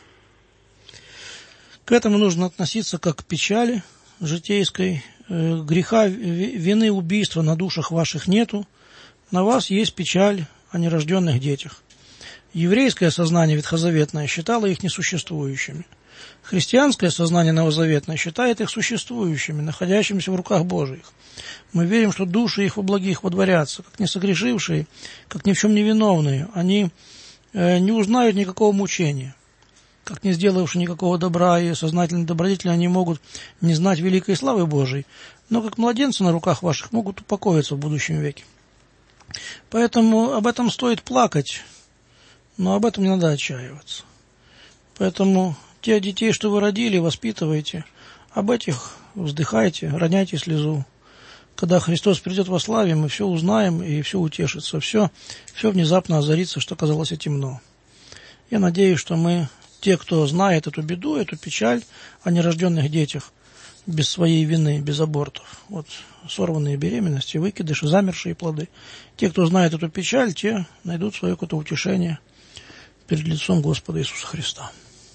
К этому нужно относиться как к печали житейской. Греха, вины, убийства на душах ваших нету. На вас есть печаль о нерожденных детях. Еврейское сознание ветхозаветное считало их несуществующими. Христианское сознание новозаветное считает их существующими, находящимися в руках Божиих. Мы верим, что души их во благих водворятся, как не согрешившие, как ни в чем не виновные. Они не узнают никакого мучения. Как не сделавшие никакого добра и сознательно добродетели, они могут не знать великой славы Божией, но как младенцы на руках ваших могут упокоиться в будущем веке. Поэтому об этом стоит плакать, но об этом не надо отчаиваться. Поэтому тех детей, что вы родили, воспитывайте, об этих вздыхайте, роняйте слезу. Когда Христос придет во славе, мы все узнаем и все утешится, все внезапно озарится, что казалось темно. Я надеюсь, что мы те, кто знает эту беду, эту печаль о нерожденных детях без своей вины, без абортов. Вот сорванные беременности, выкидыши, замершие плоды. Те, кто знает эту печаль, те найдут свое какое-то утешение перед лицом Господа Иисуса Христа.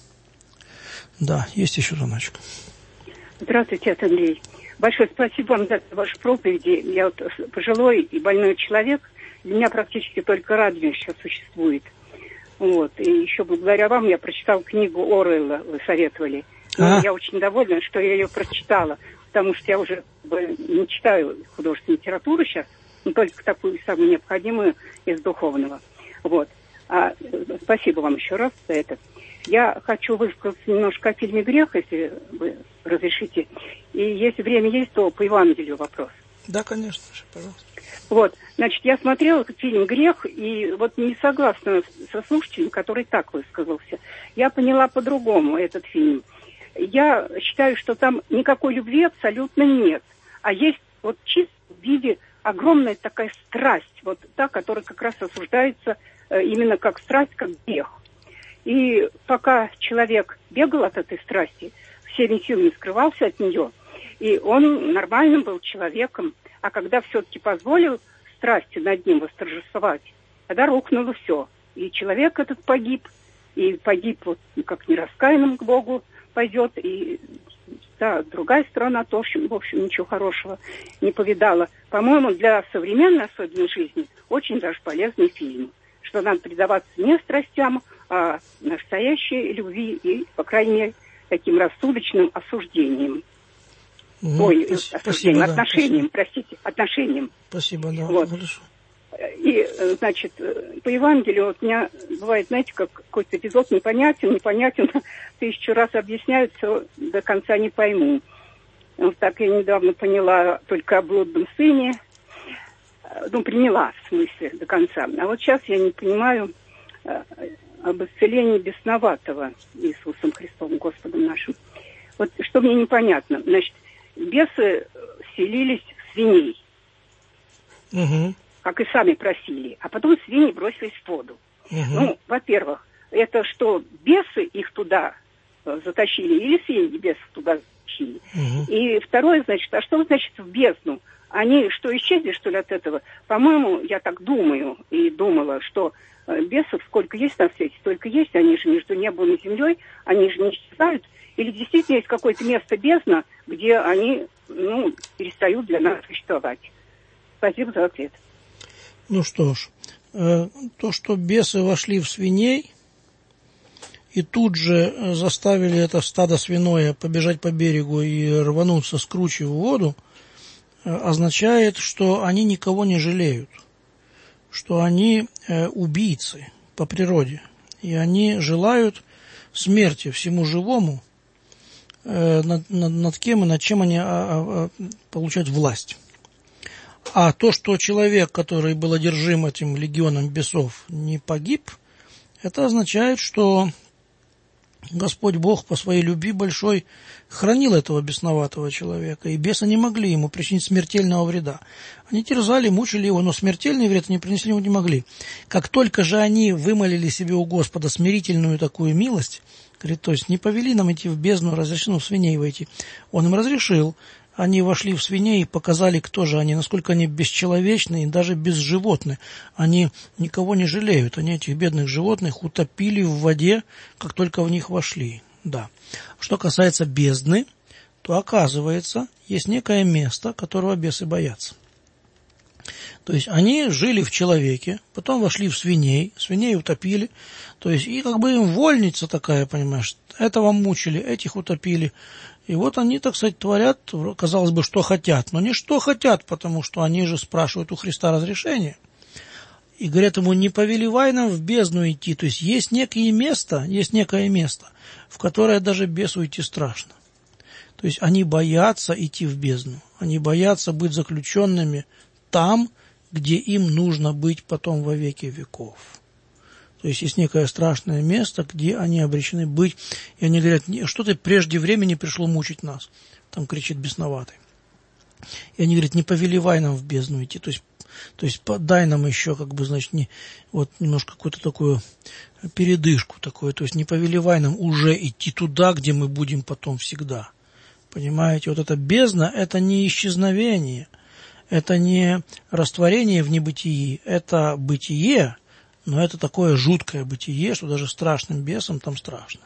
Да, есть еще звоночек. Здравствуйте, отец Андрей. Большое спасибо вам за ваши проповеди. Я вот пожилой и больной человек. Для меня практически только радио сейчас существует. Вот. И еще благодаря вам я прочитала книгу Оруэлла, вы советовали. Я очень довольна, что я ее прочитала, потому что я уже не читаю художественную литературу сейчас, но только такую самую необходимую из духовного. Вот. Спасибо вам еще раз за это. Я хочу высказаться немножко о фильме «Грех», если вы разрешите. И если время есть, то по Евангелию вопрос. Да, конечно, пожалуйста. Вот, значит, я смотрела этот фильм «Грех», и вот не согласна со слушателем, который так высказался. Я поняла по-другому этот фильм. Я считаю, что там никакой любви абсолютно нет. А есть вот чисто в виде огромная такая страсть, вот та, которая как раз осуждается именно как страсть, как грех. И пока человек бегал от этой страсти, всеми силами скрывался от нее, и он нормальным был человеком, а когда все-таки позволил страсти над ним восторжествовать, тогда рухнуло все. И человек этот погиб, и погиб вот как нераскаянным к Богу пойдет, и да, другая сторона тоже, в общем, ничего хорошего не повидала. По-моему, для современной особенной жизни очень даже полезный фильм, что надо предаваться не страстям, а настоящей любви и, по крайней мере, таким рассудочным осуждением. Спасибо, отношением, простите, отношением. Спасибо, да, вот. Хорошо. И, значит, по Евангелию вот у меня бывает, знаете, как какой-то эпизод непонятен, 1000 раз объясняют, все до конца не пойму. Вот так я недавно поняла только о блудном сыне, приняла, в смысле, до конца. А вот сейчас я не понимаю об исцелении бесноватого Иисусом Христом, Господом нашим. Вот что мне непонятно. Значит, бесы селились в свиней, как и сами просили, а потом свиньи бросились в воду. Ну, во-первых, это что, бесы их туда затащили, или свиньи бесов туда затащили? И второе, значит, а что значит в бездну? Они что, исчезли, что ли, от этого? По-моему, я так думаю и думала, что бесов сколько есть на свете, столько есть, они же между небом и землей, они же не исчезают. Или действительно есть какое-то место бездна, где они, перестают для нас существовать? Спасибо за ответ. Ну что ж, то, что бесы вошли в свиней и тут же заставили это стадо свиное побежать по берегу и рвануться с кручи в воду, означает, что они никого не жалеют, что они убийцы по природе, и они желают смерти всему живому, над кем и над чем они получают власть. А то, что человек, который был одержим этим легионом бесов, не погиб, это означает, что Господь Бог по своей любви большой хранил этого бесноватого человека, и бесы не могли ему причинить смертельного вреда. Они терзали, мучили его, но смертельный вред они принесли ему не могли. Как только же они вымолили себе у Господа смирительную такую милость, говорит, то есть не повели нам идти в бездну, разрешено в свиней войти, он им разрешил. Они вошли в свиней и показали, кто же они, насколько они бесчеловечны и даже безживотны. Они никого не жалеют, они этих бедных животных утопили в воде, как только в них вошли. Да. Что касается бездны, то оказывается, есть некое место, которого бесы боятся. То есть они жили в человеке, потом вошли в свиней утопили, то есть и как бы им вольница такая, понимаешь, этого мучили, этих утопили. И вот они, так сказать, творят, казалось бы, что хотят, но не что хотят, потому что они же спрашивают у Христа разрешения. И говорят ему, не повелевай нам в бездну идти. То есть есть некое место, в которое даже бесу идти страшно. То есть они боятся идти в бездну, они боятся быть заключенными там, где им нужно быть потом во веки веков. То есть есть некое страшное место, где они обречены быть. И они говорят, что-то прежде времени пришло мучить нас. Там кричит бесноватый. И они говорят, не повелевай нам в бездну идти. То есть То есть дай нам еще, значит, немножко какую-то такую передышку такую, то есть не повелевай нам уже идти туда, где мы будем потом всегда. Понимаете, вот эта бездна, это не исчезновение, это не растворение в небытии, это бытие, но это такое жуткое бытие, что даже страшным бесам там страшно.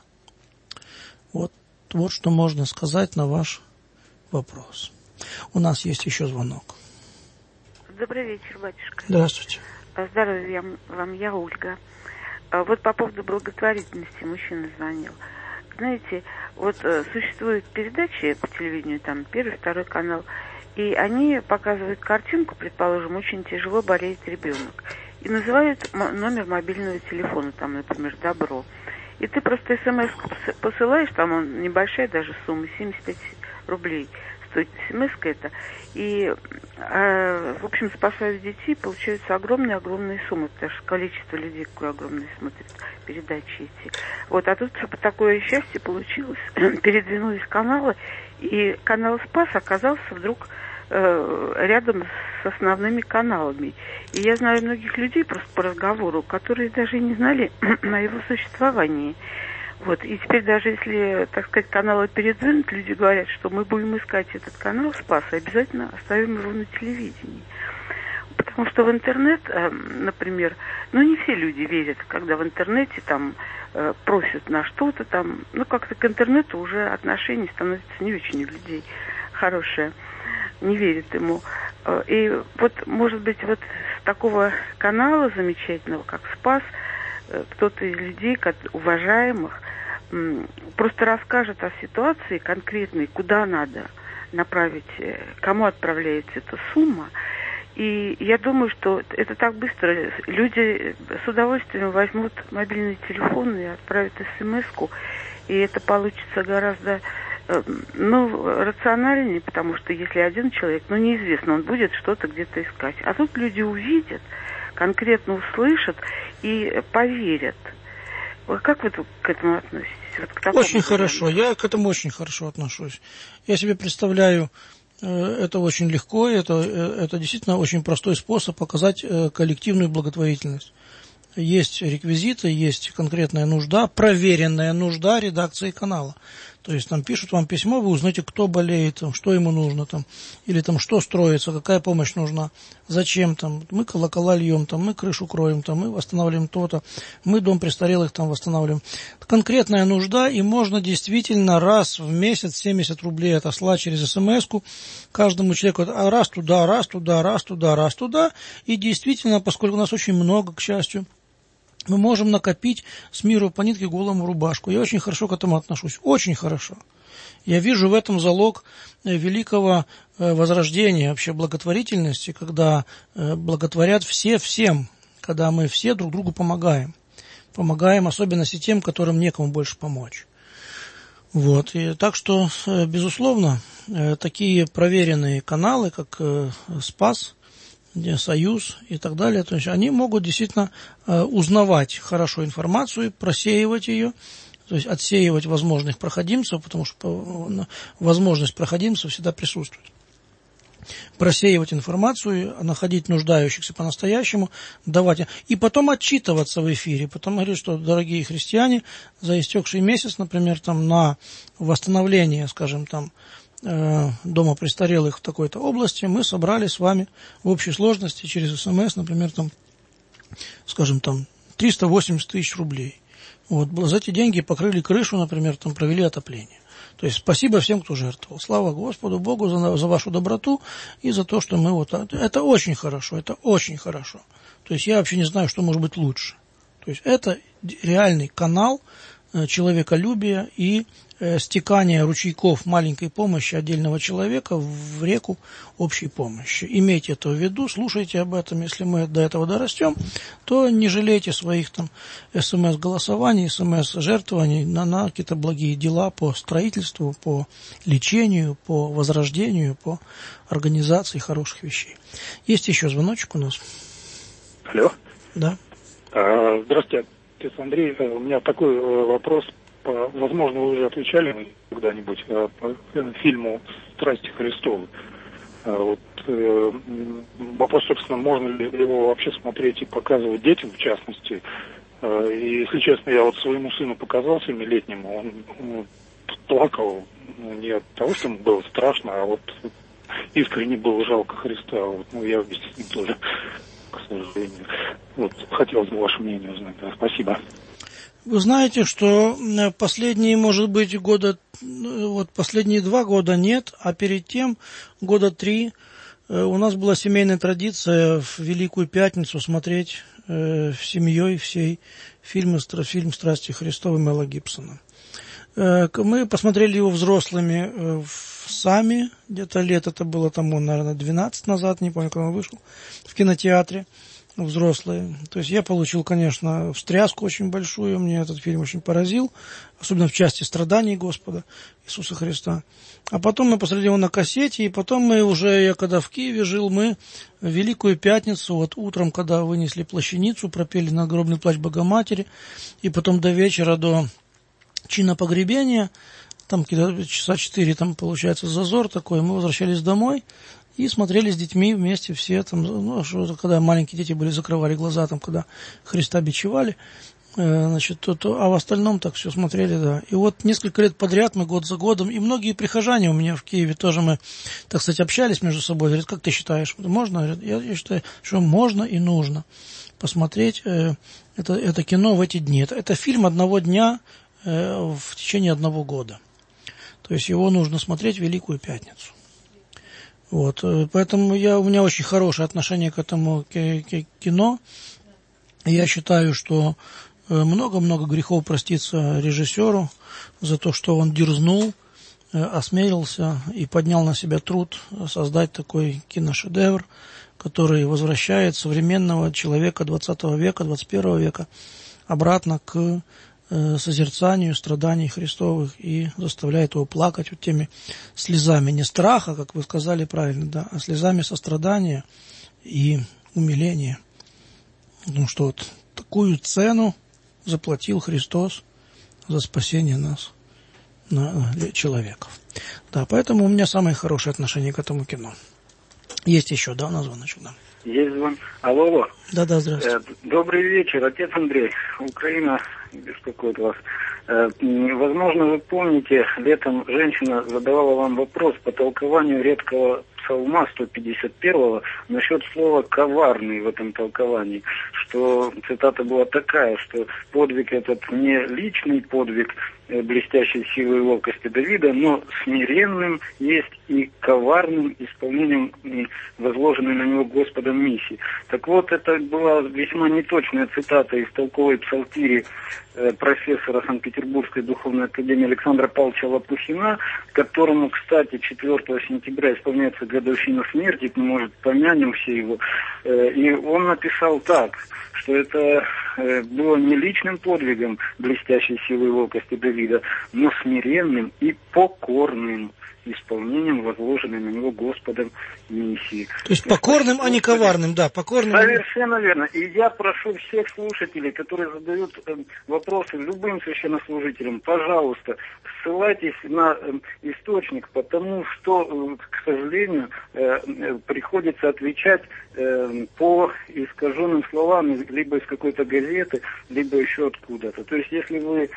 Вот что можно сказать на ваш вопрос. У нас есть еще звонок. Добрый вечер, батюшка. Здравствуйте. Здоровья вам, я Ольга. Вот по поводу благотворительности мужчина звонил. Знаете, вот существуют передачи по телевидению, там, Первый, Второй канал, и они показывают картинку, предположим, очень тяжело болеет ребенок, и называют номер мобильного телефона, там, например, «Добро». И ты просто смс посылаешь, там он небольшая даже сумма, 75 рублей стоит смс-ка это. И, в общем, спасают детей, получаются огромные суммы, потому что количество людей какое огромное смотрит передачи эти. Вот, а тут такое счастье получилось, передвинулись каналы, и канал «Спас» оказался вдруг рядом с основными каналами. И я знаю многих людей просто по разговору, которые даже не знали о его существовании. Вот. И теперь даже если, так сказать, каналы передвинут, люди говорят, что мы будем искать этот канал «Спас» и обязательно оставим его на телевидении. Потому что в интернет, например, не все люди верят, когда в интернете там просят на что-то там, как-то к интернету уже отношение становится не очень у людей хорошее. Не верит ему. И вот, может быть, вот с такого канала замечательного, как «Спас», кто-то из людей, уважаемых, просто расскажет о ситуации конкретной, куда надо направить, кому отправляется эта сумма. И я думаю, что это так быстро. Люди с удовольствием возьмут мобильный телефон и отправят смс-ку, и это получится гораздо рациональнее, потому что если один человек, неизвестно, он будет что-то где-то искать. А тут люди увидят, конкретно услышат и поверят. Как вы к этому относитесь? Очень хорошо. Я к этому очень хорошо отношусь. Я себе представляю, это очень легко, это действительно очень простой способ показать коллективную благотворительность. Есть реквизиты, есть конкретная нужда, проверенная нужда редакции канала. То есть там пишут вам письмо, вы узнаете, кто болеет, там, что ему нужно, там, или там что строится, какая помощь нужна, зачем там, мы колокола льем, там, мы крышу кроем, там, мы восстанавливаем то-то, мы дом престарелых там восстанавливаем. Конкретная нужда, и можно действительно раз в месяц 70 рублей отослать через смс-ку каждому человеку, раз туда, раз туда, раз туда, раз туда, и действительно, поскольку у нас очень много, к счастью, мы можем накопить с миру по нитке голому рубашку. Я очень хорошо к этому отношусь. Очень хорошо. Я вижу в этом залог великого возрождения вообще благотворительности, когда благотворят все всем, когда мы все друг другу помогаем. Помогаем особенности тем, которым некому больше помочь. Вот. И так что, безусловно, такие проверенные каналы, как «Спас», «Союз» и так далее, то есть они могут действительно узнавать хорошо информацию, просеивать ее, то есть отсеивать возможных проходимцев, потому что возможность проходимцев всегда присутствует. Просеивать информацию, находить нуждающихся по-настоящему, давать, и потом отчитываться в эфире, потом говорить, что, дорогие христиане, за истекший месяц, например, там, на восстановление, скажем, там, дома престарелых в такой-то области, мы собрали с вами в общей сложности через СМС, например, там, скажем, там 380 тысяч рублей. Вот, за эти деньги покрыли крышу, например, там, провели отопление. То есть спасибо всем, кто жертвовал. Слава Господу Богу за вашу доброту и за то, что мы вот... Это очень хорошо, это очень хорошо. То есть я вообще не знаю, что может быть лучше. То есть это реальный канал человеколюбия и стекание ручейков маленькой помощи отдельного человека в реку общей помощи. Имейте это в виду, слушайте об этом. Если мы до этого дорастем, то не жалейте своих там СМС-голосований, СМС-жертвований на какие-то благие дела по строительству, по лечению, по возрождению, по организации хороших вещей. Есть еще звоночек у нас. Алло. Да. Здравствуйте, отец Андрей. У меня такой вопрос. Возможно, вы уже отвечали когда-нибудь по фильму «Страсти Христовы». Вот вопрос, собственно, можно ли его вообще смотреть и показывать детям, в частности. И, если честно, я вот своему сыну показал 7-летнему, он плакал не от того, что ему было страшно, а вот искренне было жалко Христа. Вот, я вместе с ним тоже, к сожалению. Вот, хотелось бы ваше мнение узнать. Да, спасибо. Вы знаете, что последние, может быть, последние 2 года нет, а перед тем 3 года у нас была семейная традиция в Великую Пятницу смотреть семьей всей фильм «Страсти Христовы» Мела Гибсона. Мы посмотрели его взрослыми сами, где-то лет это было тому, наверное, 12 назад, не помню, когда он вышел, в кинотеатре, взрослые. То есть я получил, конечно, встряску очень большую, мне этот фильм очень поразил, особенно в части страданий Господа Иисуса Христа. А потом мы посмотрели его на кассете, и потом мы уже, я когда в Киеве жил, мы в Великую Пятницу, вот утром, когда вынесли плащаницу, пропели надгробный плач Богоматери, и потом до вечера, до чина погребения, там часа 4, там получается зазор такой, мы возвращались домой и смотрели с детьми вместе все, там, когда маленькие дети были, закрывали глаза, там, когда Христа бичевали, а в остальном так все смотрели, да. И вот несколько лет подряд мы год за годом, и многие прихожане у меня в Киеве тоже мы, так сказать, общались между собой, говорят, как ты считаешь, можно? Я считаю, что можно и нужно посмотреть это кино в эти дни. Это фильм одного дня в течение 1 года. То есть его нужно смотреть в Великую Пятницу. Вот, поэтому у меня очень хорошее отношение к этому кино. Я считаю, что много-много грехов простится режиссеру за то, что он дерзнул, осмелился и поднял на себя труд создать такой киношедевр, который возвращает современного человека 20 века, 21 века обратно к созерцанию страданий Христовых и заставляет его плакать вот теми слезами не страха, как вы сказали правильно, да, а слезами сострадания и умиления. Потому что вот такую цену заплатил Христос за спасение нас, человеков. Да, поэтому у меня самое хорошее отношение к этому кино. Есть еще, да, у нас звоночек, да. Есть звон. Алло. Да, здравствуйте. Добрый вечер, отец Андрей. Украина беспокоит вас. Возможно, вы помните, летом женщина задавала вам вопрос по толкованию редкого псалма 151-го насчет слова «коварный» в этом толковании, что цитата была такая, что подвиг этот не личный подвиг блестящей силы и ловкости Давида, но смиренным есть и коварным исполнением возложенной на него Господом миссии. Так вот, это была весьма неточная цитата из толковой псалтири профессора Санкт-Петербургской духовной академии Александра Павловича Лопухина, которому, кстати, 4 сентября исполняется годовщина смерти, может, помянем все его. И он написал так, что это было не личным подвигом блестящей силы и ловкости Давида, но смиренным и покорным исполнением возложенной на него Господом миссии. То есть покорным, а не коварным, да, покорным. Совершенно верно. И я прошу всех слушателей, которые задают вопросы любым священнослужителям, пожалуйста, ссылайтесь на источник, потому что, к сожалению, приходится отвечать по искаженным словам, либо из какой-то газеты, либо еще откуда-то. То есть, если вы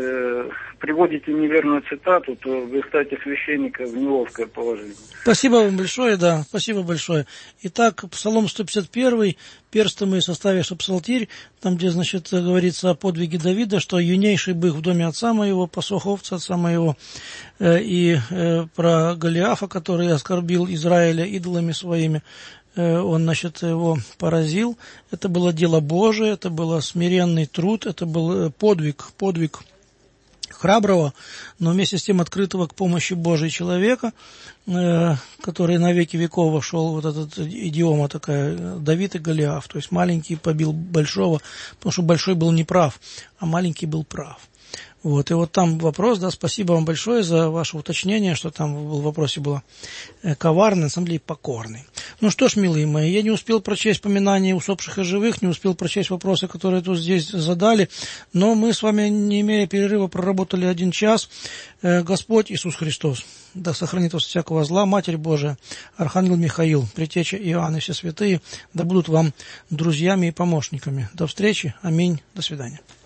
приводите неверную цитату, то вы ставите священника в неловкое положение. Спасибо вам большое, да, спасибо большое. Итак, Псалом 151, перстом и составишь псалтирь, там, где, значит, говорится о подвиге Давида, что юнейший бык в доме отца моего, пасох овцы отца моего, и про Голиафа, который оскорбил Израиля идолами своими, он, значит, его поразил. Это было дело Божие, это был смиренный труд, это был подвиг храброго, но вместе с тем открытого к помощи Божьей человека, который на веки веков вошел, вот этот идиома такая, Давид и Голиаф, то есть маленький побил большого, потому что большой был неправ, а маленький был прав. Вот, и вот там вопрос, да, спасибо вам большое за ваше уточнение, что там в вопросе было коварный, на самом деле покорный. Ну что ж, милые мои, я не успел прочесть поминания усопших и живых, не успел прочесть вопросы, которые тут здесь задали, но мы с вами, не имея перерыва, проработали 1 час. Господь Иисус Христос, да сохранит вас от всякого зла, Матерь Божия, Архангел Михаил, Предтеча Иоанн и все святые, да будут вам друзьями и помощниками. До встречи, аминь, до свидания.